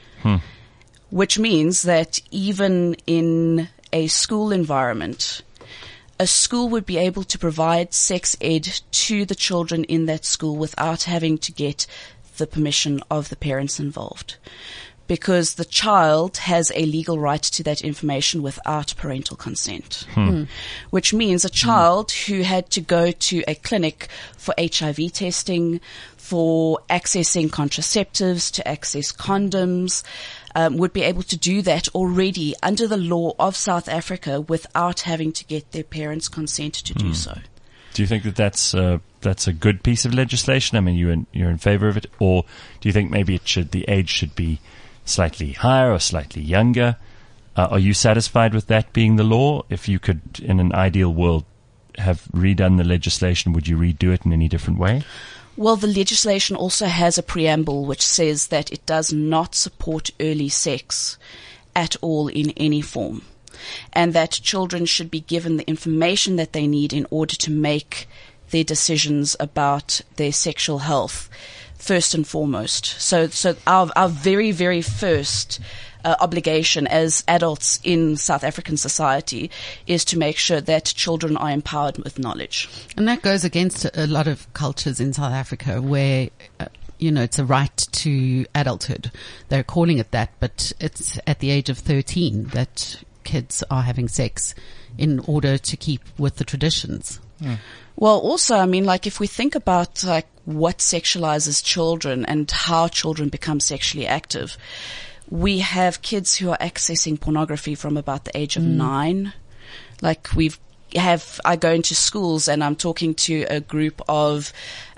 Which means that even in a school environment, a school would be able to provide sex ed to the children in that school without having to get the permission of the parents involved, because the child has a legal right to that information without parental consent. Mm. Which means a child mm. who had to go to a clinic for H I V testing, for accessing contraceptives, to access condoms, um, would be able to do that already under the law of South Africa without having to get their parents' consent to do so. Do you think that that's uh, that's a good piece of legislation? I mean, you in, you're in favor of it, or do you think maybe it should the age should be slightly higher or slightly younger? Uh, are you satisfied with that being the law? If you could, in an ideal world, have redone the legislation, would you redo it in any different way? Well, the legislation also has a preamble which says that it does not support early sex at all in any form, and that children should be given the information that they need in order to make their decisions about their sexual health first and foremost. So, so our, our very, very first uh, obligation as adults in South African society is to make sure that children are empowered with knowledge. And that goes against a lot of cultures in South Africa where, uh, you know, it's a right to adulthood. They're calling it that, but it's at the age of thirteen that kids are having sex in order to keep with the traditions. Mm. Well, also, I mean, like, if we think about, like, what sexualizes children and how children become sexually active, we have kids who are accessing pornography from about the age of mm. nine. Like, we've have, I go into schools and I'm talking to a group of,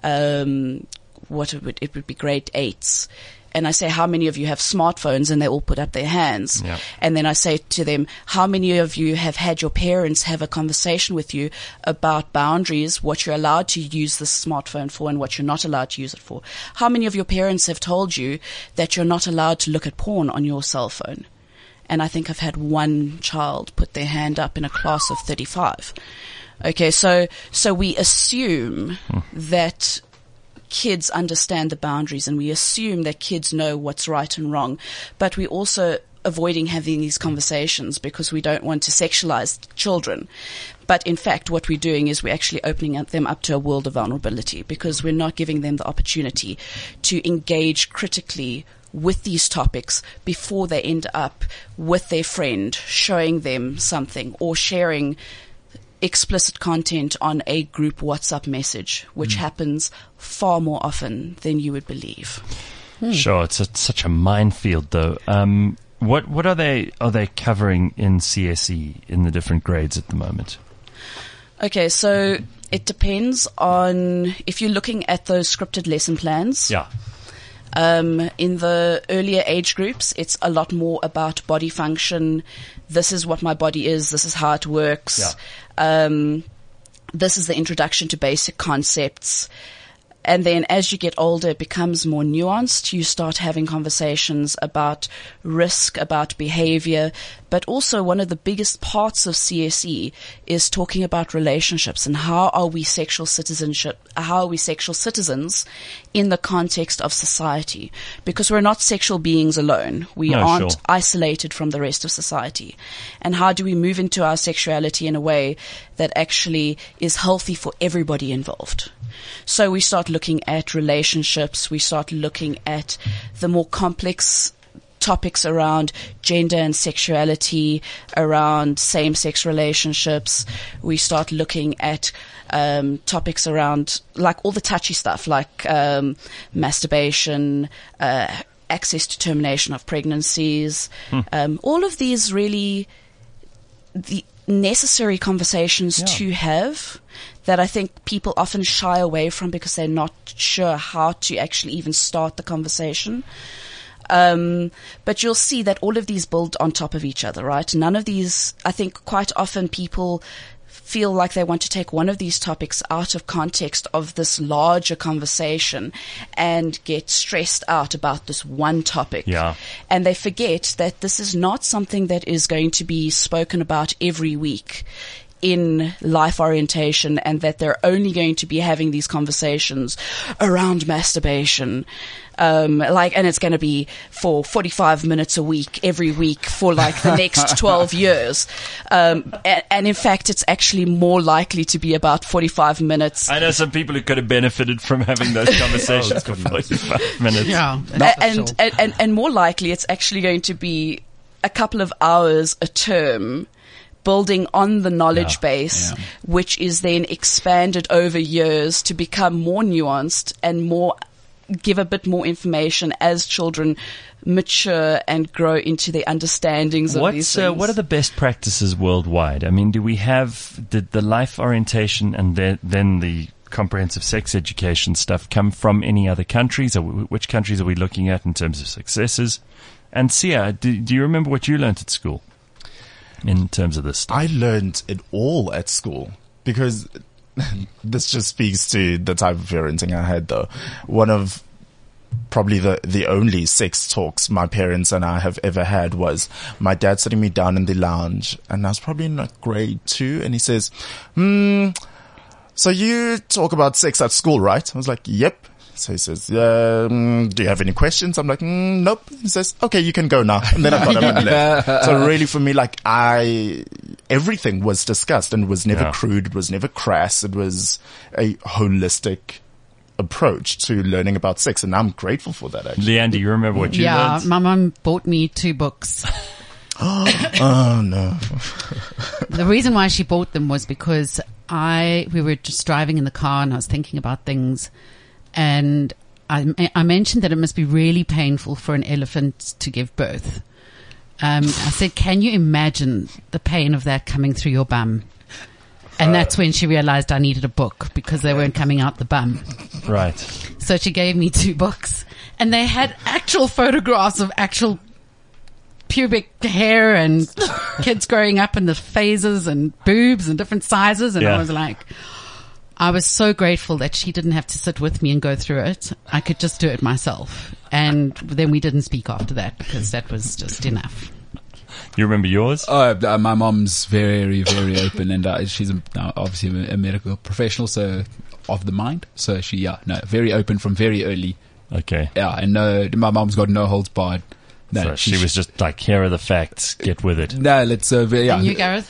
um, what it would, it would be grade eights. And I say, how many of you have smartphones? And they all put up their hands. Yeah. And then I say to them, how many of you have had your parents have a conversation with you about boundaries, what you're allowed to use the smartphone for and what you're not allowed to use it for? How many of your parents have told you that you're not allowed to look at porn on your cell phone? And I think I've had one child put their hand up in a class of thirty-five. Okay, so, so we assume hmm. that kids understand the boundaries, and we assume that kids know what's right and wrong, but we also avoiding having these conversations because we don't want to sexualize children. But in fact, what we're doing is we're actually opening up them up to a world of vulnerability, because we're not giving them the opportunity to engage critically with these topics before they end up with their friend showing them something or sharing explicit content on a group WhatsApp message, which mm. happens far more often than you would believe. Hmm. Sure, it's a, such a minefield, though. Um, what what are they are they covering in C S E in the different grades at the moment? Okay, so it depends on if you're looking at those scripted lesson plans. Yeah. Um, in the earlier age groups, it's a lot more about body function. This is what my body is. This is how it works. Yeah. Um, this is the introduction to basic concepts. And then as you get older, it becomes more nuanced. You start having conversations about risk, about behavior. But also one of the biggest parts of C S E is talking about relationships and how are we sexual citizenship, how are we sexual citizens in the context of society? Because we're not sexual beings alone. We no, aren't sure. isolated from the rest of society. And how do we move into our sexuality in a way that actually is healthy for everybody involved? So we start looking at relationships. We start looking at the more complex topics around gender and sexuality, around same-sex relationships. We start looking at um, topics around like all the touchy stuff, like um, masturbation, uh, access to termination of pregnancies. Hmm. Um, all of these really the necessary conversations yeah. to have that I think people often shy away from because they're not sure how to actually even start the conversation. Um, but you'll see that all of these build on top of each other, right? None of these, I think quite often people feel like they want to take one of these topics out of context of this larger conversation and get stressed out about this one topic. Yeah. And they forget that this is not something that is going to be spoken about every week in life orientation, and that they're only going to be having these conversations around masturbation. Um, like, and it's going to be for forty-five minutes a week, every week for like the next twelve years. Um, and, and in fact, it's actually more likely to be about forty-five minutes. I know some people who could have benefited from having those conversations for forty-five minutes. Yeah. And, sure. and, and, and more likely, it's actually going to be a couple of hours a term, building on the knowledge yeah, base, yeah. which is then expanded over years to become more nuanced and more, give a bit more information as children mature and grow into their understandings of What's, these things. Uh, what are the best practices worldwide? I mean, do we have the, the life orientation and the, then the comprehensive sex education stuff come from any other countries? Or which countries are we looking at in terms of successes? And Sia, do, do you remember what you learned at school in terms of this stuff? I learned it all at school because this just speaks to the type of parenting I had, though. One of probably the, the only sex talks my parents and I have ever had was my dad sitting me down in the lounge, and I was probably in like grade two, and he says, hmm, so you talk about sex at school, right? I was like, yep. So he says, um, do you have any questions? I'm like, mm, nope. He says, okay, you can go now. And then I got him and left. So really for me, like I, everything was discussed and was never yeah. crude. It was never crass. It was a holistic approach to learning about sex. And I'm grateful for that, actually. Leanne, do you remember what you yeah, learned? my mum bought me two books. Oh no. The reason why she bought them was because I, we were just driving in the car and I was thinking about things. And I, I mentioned that it must be really painful for an elephant to give birth. Um, I said, can you imagine the pain of that coming through your bum? And uh, that's when she realized I needed a book because they weren't coming out the bum. Right. So she gave me two books. And they had actual photographs of actual pubic hair and kids growing up in the phases and boobs and different sizes. And yeah. I was like... I was so grateful that she didn't have to sit with me and go through it. I could just do it myself. And then we didn't speak after that because that was just enough. You remember yours? Oh, uh, my mom's very, very open, and uh, she's a, uh, obviously a, a medical professional, so of the mind. So she, yeah, no, very open from very early. Okay. Yeah, and no, my mom's got no holds barred. No, so she, she was just like, here are the facts, get with it. No, let's, uh, yeah. And you, Gareth?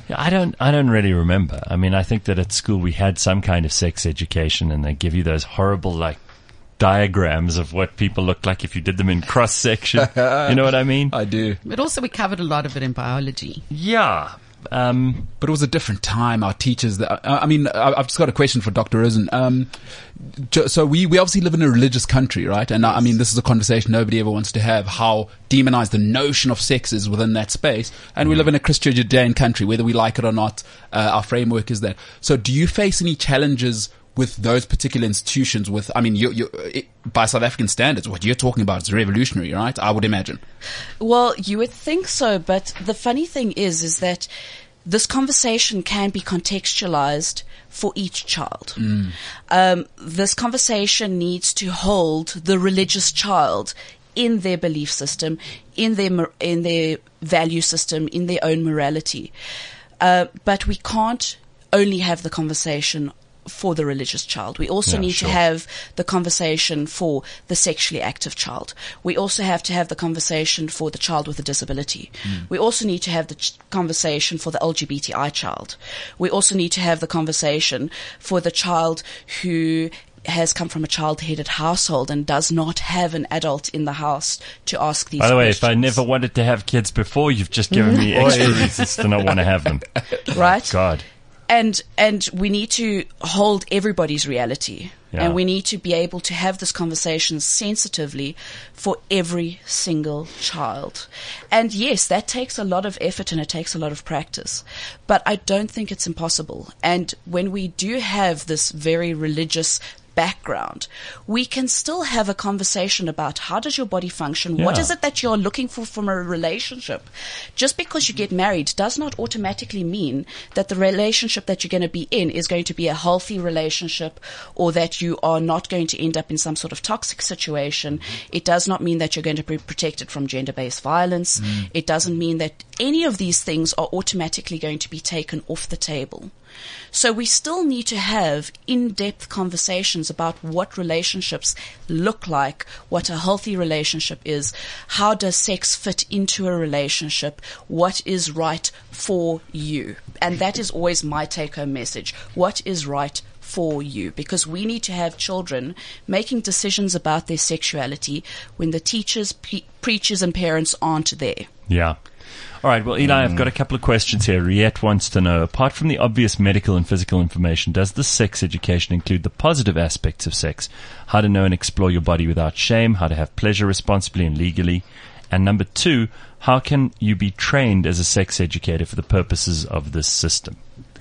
Yeah, I don't. I don't really remember. I mean, I think that at school we had some kind of sex education, and they give you those horrible like diagrams of what people look like if you did them in cross section. You know what I mean? I do. But also we covered a lot of it in biology. Yeah. Um, But it was a different time. Our teachers, that, uh, I mean, I- I've just got a question for Doctor Rosen. Um, ju- so we, we obviously live in a religious country, right? And I I mean, this is a conversation nobody ever wants to have, how demonized the notion of sex is within that space. And we live in a Christian Judean country, whether we like it or not, uh, our framework is that. So do you face any challenges with those particular institutions with, I mean, you, you, it, by South African standards, what you're talking about is revolutionary, right? I would imagine. Well, you would think so, but the funny thing is, is that this conversation can be contextualized for each child. Mm. Um, this conversation needs to hold the religious child in their belief system, in their mor- in their value system, in their own morality. Uh, but we can't only have the conversation for the religious child. We also Yeah, need sure. to have the conversation for the sexually active child. We also have to have the conversation for the child with a disability. We also need to have the ch- conversation for the L G B T I child. We also need to have the conversation for the child who has come from a child-headed household and does not have an adult in the house to ask these by the way, questions. if I never wanted to have kids before, you've just given me extra reasons to not want to have them. Right? God. And and we need to hold everybody's reality. Yeah. And we need to be able to have this conversation sensitively for every single child. And yes, that takes a lot of effort and it takes a lot of practice. But I don't think it's impossible. And when we do have this very religious background, we can still have a conversation about how does your body function? What Yeah. is it that you're looking for from a relationship? Just because you get married does not automatically mean that the relationship that you're going to be in is going to be a healthy relationship or that you are not going to end up in some sort of toxic situation. It does not mean that you're going to be protected from gender-based violence. It doesn't mean that any of these things are automatically going to be taken off the table. So we still need to have in-depth conversations about what relationships look like, what a healthy relationship is, how does sex fit into a relationship, what is right for you. And that is always my take-home message. What is right for you? Because we need to have children making decisions about their sexuality when the teachers, pre- preachers and parents aren't there. Yeah. All right. Well, Eli, I've got a couple of questions here. Riette wants to know, apart from the obvious medical and physical information, does this sex education include the positive aspects of sex? How to know and explore your body without shame, how to have pleasure responsibly and legally. And number two, how can you be trained as a sex educator for the purposes of this system?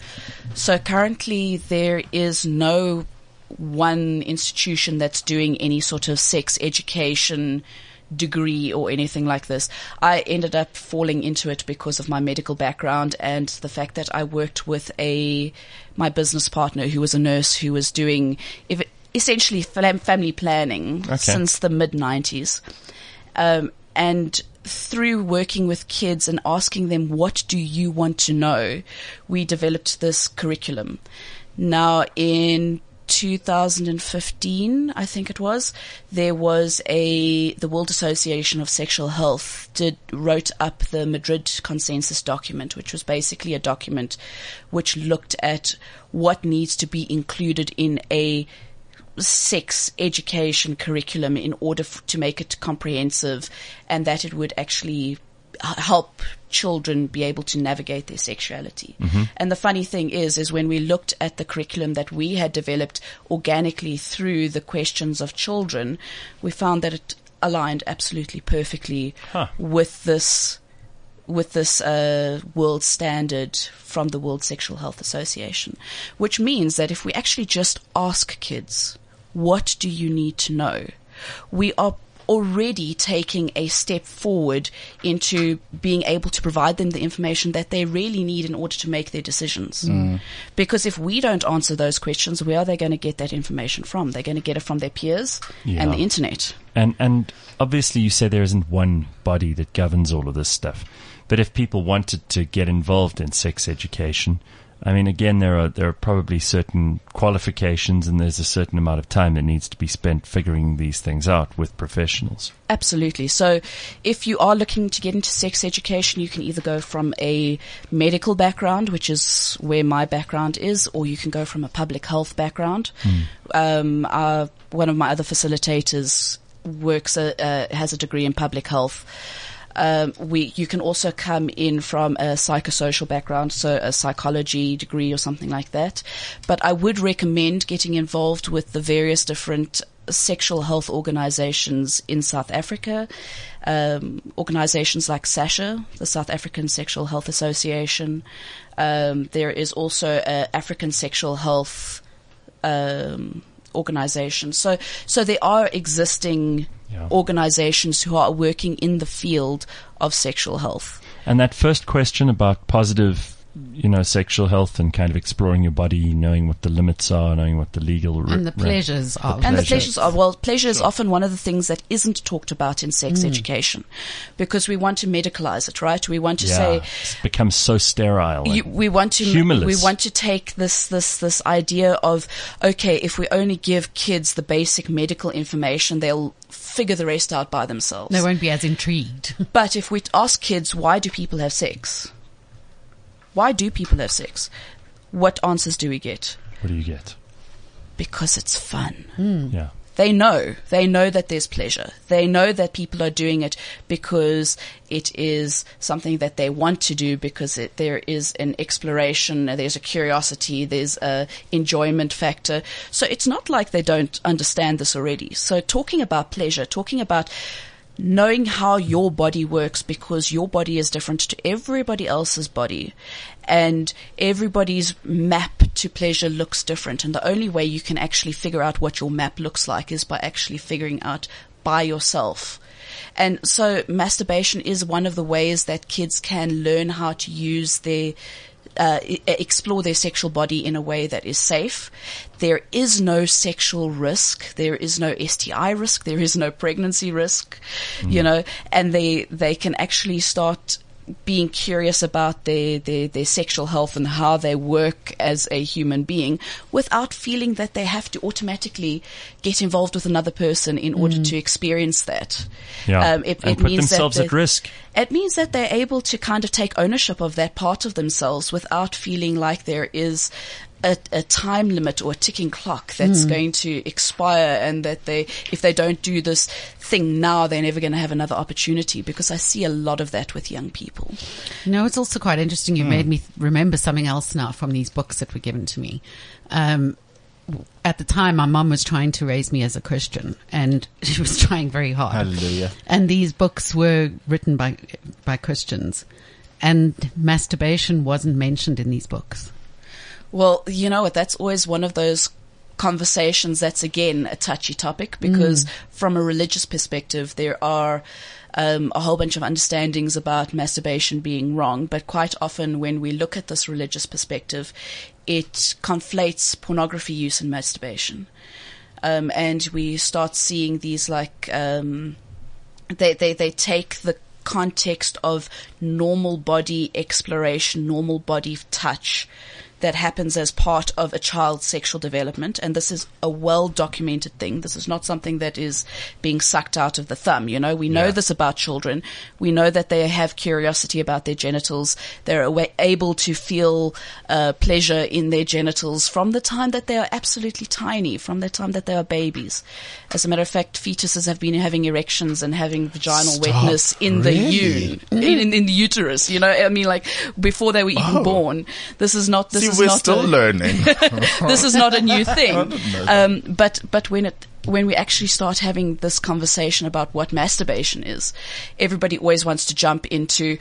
So currently there is no one institution that's doing any sort of sex education degree or anything like this. I ended up falling into it because of my medical background and the fact that I worked with a my business partner who was a nurse who was doing if, essentially fam- family planning Okay. since the mid nineties. Um, and through working with kids and asking them, what do you want to know? We developed this curriculum. Now in two thousand fifteen, I think it was, there was a, the World Association of Sexual Health did, wrote up the Madrid Consensus document, which was basically a document which looked at what needs to be included in a sex education curriculum in order f- to make it comprehensive and that it would actually h- help children be able to navigate their sexuality. And the funny thing is, is when we looked at the curriculum that we had developed organically through the questions of children, we found that it aligned absolutely perfectly Huh. with this with this uh, world standard from the World Sexual Health Association, which means that if we actually just ask kids, what do you need to know? We are already taking a step forward into being able to provide them the information that they really need in order to make their decisions. Because if we don't answer those questions, where are they going to get that information from? They're going to get it from their peers Yeah. and the internet. And and obviously you say there isn't one body that governs all of this stuff. But if people wanted to get involved in sex education, I mean, again, there are there are probably certain qualifications, and there's a certain amount of time that needs to be spent figuring these things out with professionals. Absolutely. So if you are looking to get into sex education, you can either go from a medical background, which is where my background is, or you can go from a public health background. Mm. Um, uh, one of my other facilitators works, a, uh, has a degree in public health. Um, we, you can also come in from a psychosocial background, so a psychology degree or something like that. But I would recommend getting involved with the various different sexual health organizations in South Africa. Um, organizations like SASHA, the South African Sexual Health Association. Um, there is also a African Sexual Health, um, organization. So, so there are existing yeah. organizations who are working in the field of sexual health. And that first question about positive, you know, sexual health and kind of exploring your body, knowing what the limits are, knowing what the legal and the pleasures ra- are. The and pleasure. the pleasures are. Well, pleasure is sure. often one of the things that isn't talked about in sex mm. education, because we want to medicalize it, right? We want to yeah, say it becomes so sterile. You, we want to humorless. we want to take this this this idea of, okay, if we only give kids the basic medical information, they'll figure the rest out by themselves. They won't be as intrigued. But if we ask kids, why do people have sex? Why do people have sex? What answers do we get? What do you get? Because it's fun. Mm. Yeah. They know. They know that there's pleasure. They know that people are doing it because it is something that they want to do, because it, there is an exploration, there's a curiosity, there's a enjoyment factor. So it's not like they don't understand this already. So talking about pleasure, talking about knowing how your body works, because your body is different to everybody else's body, and everybody's map to pleasure looks different. And the only way you can actually figure out what your map looks like is by actually figuring out by yourself. And so masturbation is one of the ways that kids can learn how to use their Uh, explore their sexual body in a way that is safe. There is no sexual risk. There is no S T I risk. There is no pregnancy risk, mm. you know, and they, they can actually start being curious about their, their, their sexual health and how they work as a human being without feeling that they have to automatically get involved with another person in order mm. to experience that. Yeah. Um, it, and it put means themselves that at risk. It means that they're able to kind of take ownership of that part of themselves without feeling like there is a, a time limit or a ticking clock that's mm. going to expire, and that they, if they don't do this thing now, they're never going to have another opportunity, because I see a lot of that with young people. No, it's also quite interesting. You mm. made me remember something else now from these books that were given to me. Um, at the time, my mum was trying to raise me as a Christian, and she was trying very hard. Hallelujah. And these books were written by by Christians, and masturbation wasn't mentioned in these books. Well, you know what? That's always one of those conversations that's, again, a touchy topic, because mm. from a religious perspective, there are um, a whole bunch of understandings about masturbation being wrong. But quite often when we look at this religious perspective, it conflates pornography use and masturbation. Um, and we start seeing these like, um, they, they, they take the context of normal body exploration, normal body touch, that happens as part of a child's sexual development. And this is a well-documented thing. This is not something that is being sucked out of the thumb. You know, we know yeah. this about children. We know that they have curiosity about their genitals. They're able to feel uh, pleasure in their genitals from the time that they are absolutely tiny, from the time that they are babies. As a matter of fact, fetuses have been having erections and having vaginal Stop, wetness in really? the u- in, in, in the uterus. You know, I mean, like before they were even oh. born. This is not. This See, is we're not still a, learning. This is not a new thing. I didn't know that. Um, but but when it when we actually start having this conversation about what masturbation is, everybody always wants to jump into,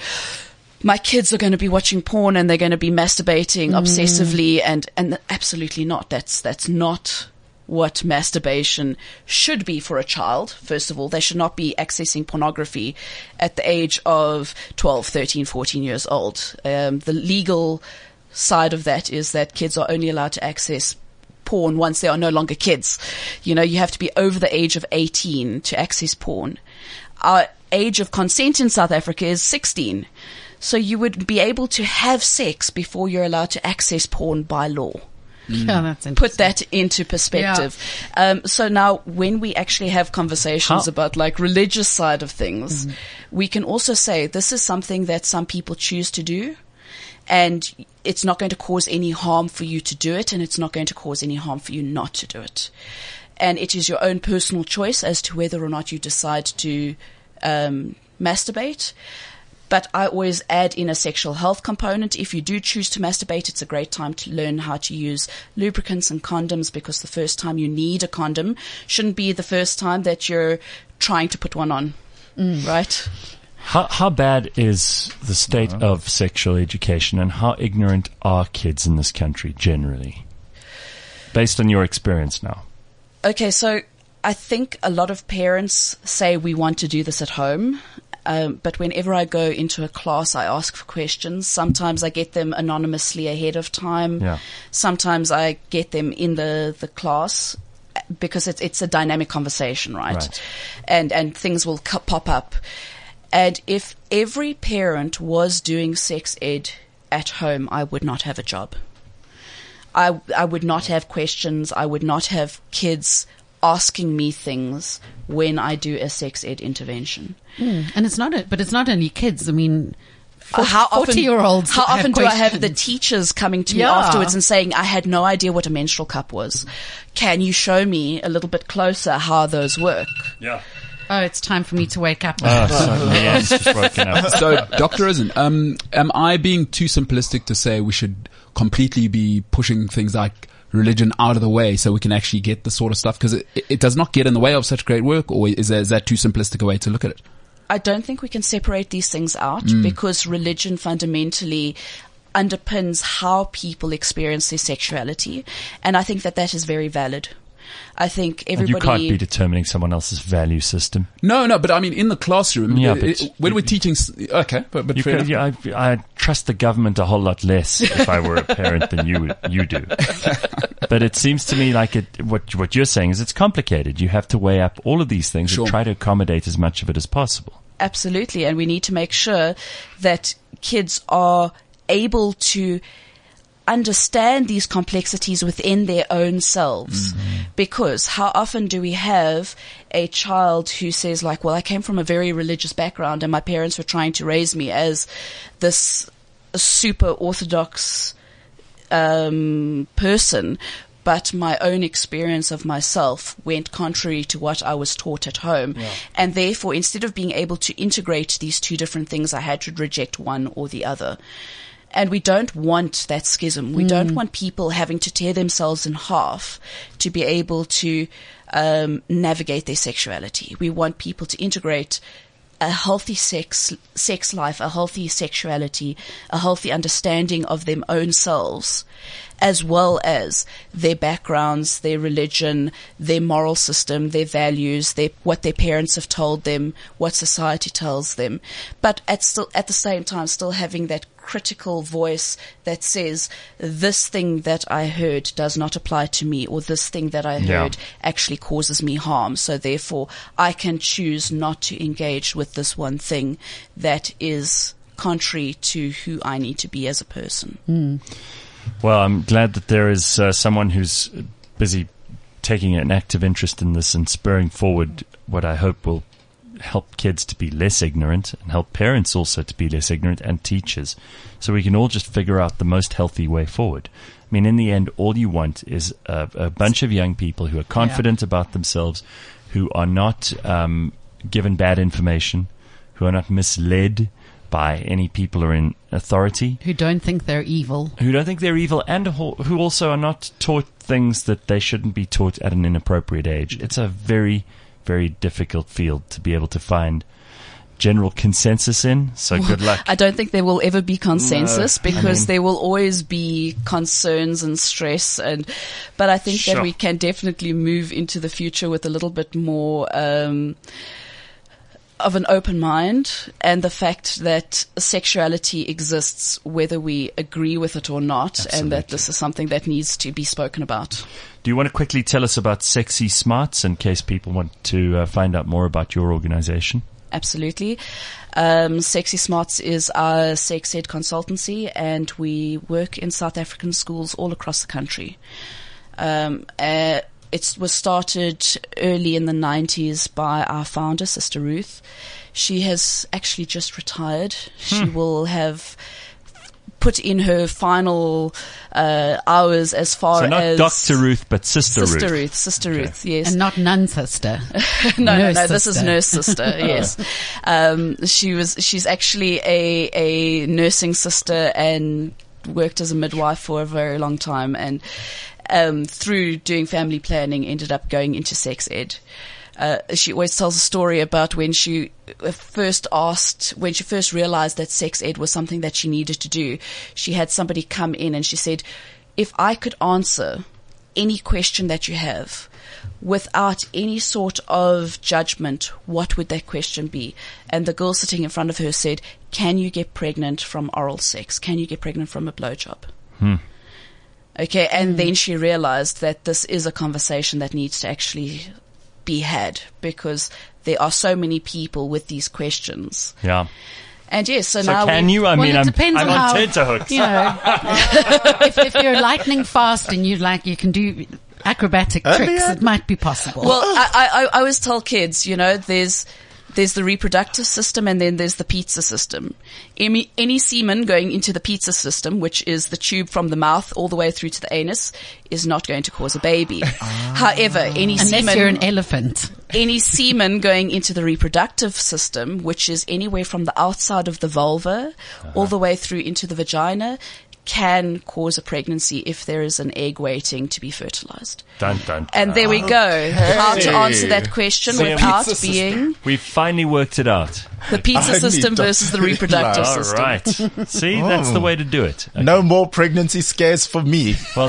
my kids are going to be watching porn and they're going to be masturbating mm. obsessively, and and absolutely not. That's that's not what masturbation should be for a child. First of all, they should not be accessing pornography at the age of twelve, thirteen, fourteen years old. Um, the legal side of that is that kids are only allowed to access porn once they are no longer kids. You know, you have to be over the age of eighteen to access porn. Our age of consent in South Africa is sixteen. So you would be able to have sex before you're allowed to access porn by law. Yeah, that's interesting. Put that into perspective. Um, so now when we actually have conversations How- about like religious side of things, mm-hmm. we can also say this is something that some people choose to do, and it's not going to cause any harm for you to do it, and it's not going to cause any harm for you not to do it. And it is your own personal choice as to whether or not you decide to um, masturbate. But I always add in a sexual health component. If you do choose to masturbate, it's a great time to learn how to use lubricants and condoms, because the first time you need a condom shouldn't be the first time that you're trying to put one on, mm. right? How, how bad is the state uh-huh. of sexual education, and how ignorant are kids in this country generally, based on your experience now? Okay, so I think a lot of parents say we want to do this at home. Um, but whenever I go into a class, I ask for questions. Sometimes I get them anonymously ahead of time. Yeah. Sometimes I get them in the, the class, because it's, it's a dynamic conversation, right? Right. And, and things will cu- pop up. And if every parent was doing sex ed at home, I would not have a job. I, I would not have questions. I would not have kids asking me things when I do a sex ed intervention. Mm. And it's not, a, but it's not only kids. I mean, uh, how often, forty-year-olds. How have often do questions. I have the teachers coming to me Yeah. afterwards and saying, "I had no idea what a menstrual cup was. Can you show me a little bit closer how those work?" Yeah. Oh, it's time for me to wake up. Oh, sorry, Leanne's just woken up. So, Doctor Risen, um, am I being too simplistic to say we should completely be pushing things like religion out of the way so we can actually get the sort of stuff? Because it, it does not get in the way of such great work, or is, there, is that too simplistic a way to look at it? I don't think we can separate these things out, Mm. because religion fundamentally underpins how people experience their sexuality. And I think that that is very valid. I think And everybody... you can't be determining someone else's value system. No, no, but I mean, in the classroom, Yeah, uh, but it, when you- we're teaching, s- okay, but, but You fair could, enough. yeah, I, I trust the government a whole lot less if I were a parent than you you do. But it seems to me like it. What what you're saying is it's complicated. You have to weigh up all of these things Sure. and try to accommodate as much of it as possible. Absolutely. And we need to make sure that kids are able to understand these complexities within their own selves. Mm-hmm. Because how often do we have a child who says like, well, I came from a very religious background and my parents were trying to raise me as this super orthodox um, person, but my own experience of myself went contrary to what I was taught at home. Yeah. And therefore, instead of being able to integrate these two different things, I had to reject one or the other. And we don't want that schism. We mm. don't want people having to tear themselves in half to be able to um, navigate their sexuality. We want people to integrate a healthy sex sex life, a healthy sexuality, a healthy understanding of their own selves, as well as their backgrounds, their religion, their moral system, their values, their, what their parents have told them, what society tells them. But at still, at the same time, still having that critical voice that says, this thing that I heard does not apply to me, or this thing that I heard yeah. actually causes me harm. So therefore, I can choose not to engage with this one thing that is contrary to who I need to be as a person. Mm. Well, I'm glad that there is uh, someone who's busy taking an active interest in this and spurring forward what I hope will help kids to be less ignorant and help parents also to be less ignorant, and teachers, so we can all just figure out the most healthy way forward. I mean, in the end, all you want is a, a bunch of young people who are confident yeah. about themselves, who are not um, given bad information, who are not misled by any people who are in authority, who don't think they're evil, who don't think they're evil, and who also are not taught things that they shouldn't be taught at an inappropriate age. It's a very, very difficult field to be able to find general consensus in. So well, good luck. I don't think there will ever be consensus no, because I mean, there will always be concerns and stress. And but I think sure. that we can definitely move into the future with a little bit more um, of an open mind, and the fact that sexuality exists whether we agree with it or not. Absolutely. And that this is something that needs to be spoken about. Do you want to quickly tell us about Sexy Smarts in case people want to uh, find out more about your organization? Absolutely. Um, Sexy Smarts is our sex ed consultancy, and we work in South African schools all across the country. Um, uh, it was started early in the nineties by our founder, Sister Ruth. She has actually just retired. Hmm. She will have put in her final uh, hours as far so not as Doctor Ruth, but Sister, Sister Ruth. Ruth, Sister Okay. Ruth, yes, And not nun sister. no, Nurse no, no. This is sister. nurse sister. Yes, um, she was. She's actually a a nursing sister and worked as a midwife for a very long time, and um, through doing family planning, ended up going into sex ed. Uh, she always tells a story about when she first asked, when she first realized that sex ed was something that she needed to do. She had somebody come in and she said, if I could answer any question that you have without any sort of judgment, what would that question be? And the girl sitting in front of her said, can you get pregnant from oral sex? Can you get pregnant from a blowjob? Hmm. Okay. And then she realized that this is a conversation that needs to actually be had, because there are so many people with these questions. Yeah. And yes, so, So now can we, you? I Well, mean, it I'm, depends I'm on on how- tenterhooks. You know, if, if you're lightning fast and you like, you can do acrobatic Uh, tricks, yeah. it might be possible. Well, I, I, I always tell kids, you know, there's there's the reproductive system and then there's the pizza system. Any, any semen going into the pizza system, which is the tube from the mouth all the way through to the anus, is not going to cause a baby. However, any Unless semen, you're an elephant. any semen going into the reproductive system, which is anywhere from the outside of the vulva all the way through into the vagina, can cause a pregnancy if there is an egg waiting to be fertilized. Dun, dun, dun. And there we go. How to answer that question See, without pizza being We've finally worked it out. the pizza I system need to- versus the reproductive All All system. right. See, that's the way to do it. Okay. No more pregnancy scares for me. Well,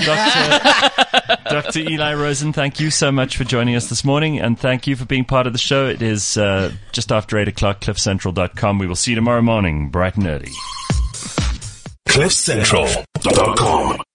Doctor Doctor Eli Rosen, thank you so much for joining us this morning, and thank you for being part of the show. It is uh, just after eight o'clock, cliff central dot com. We will see you tomorrow morning, bright and early. cliff central dot com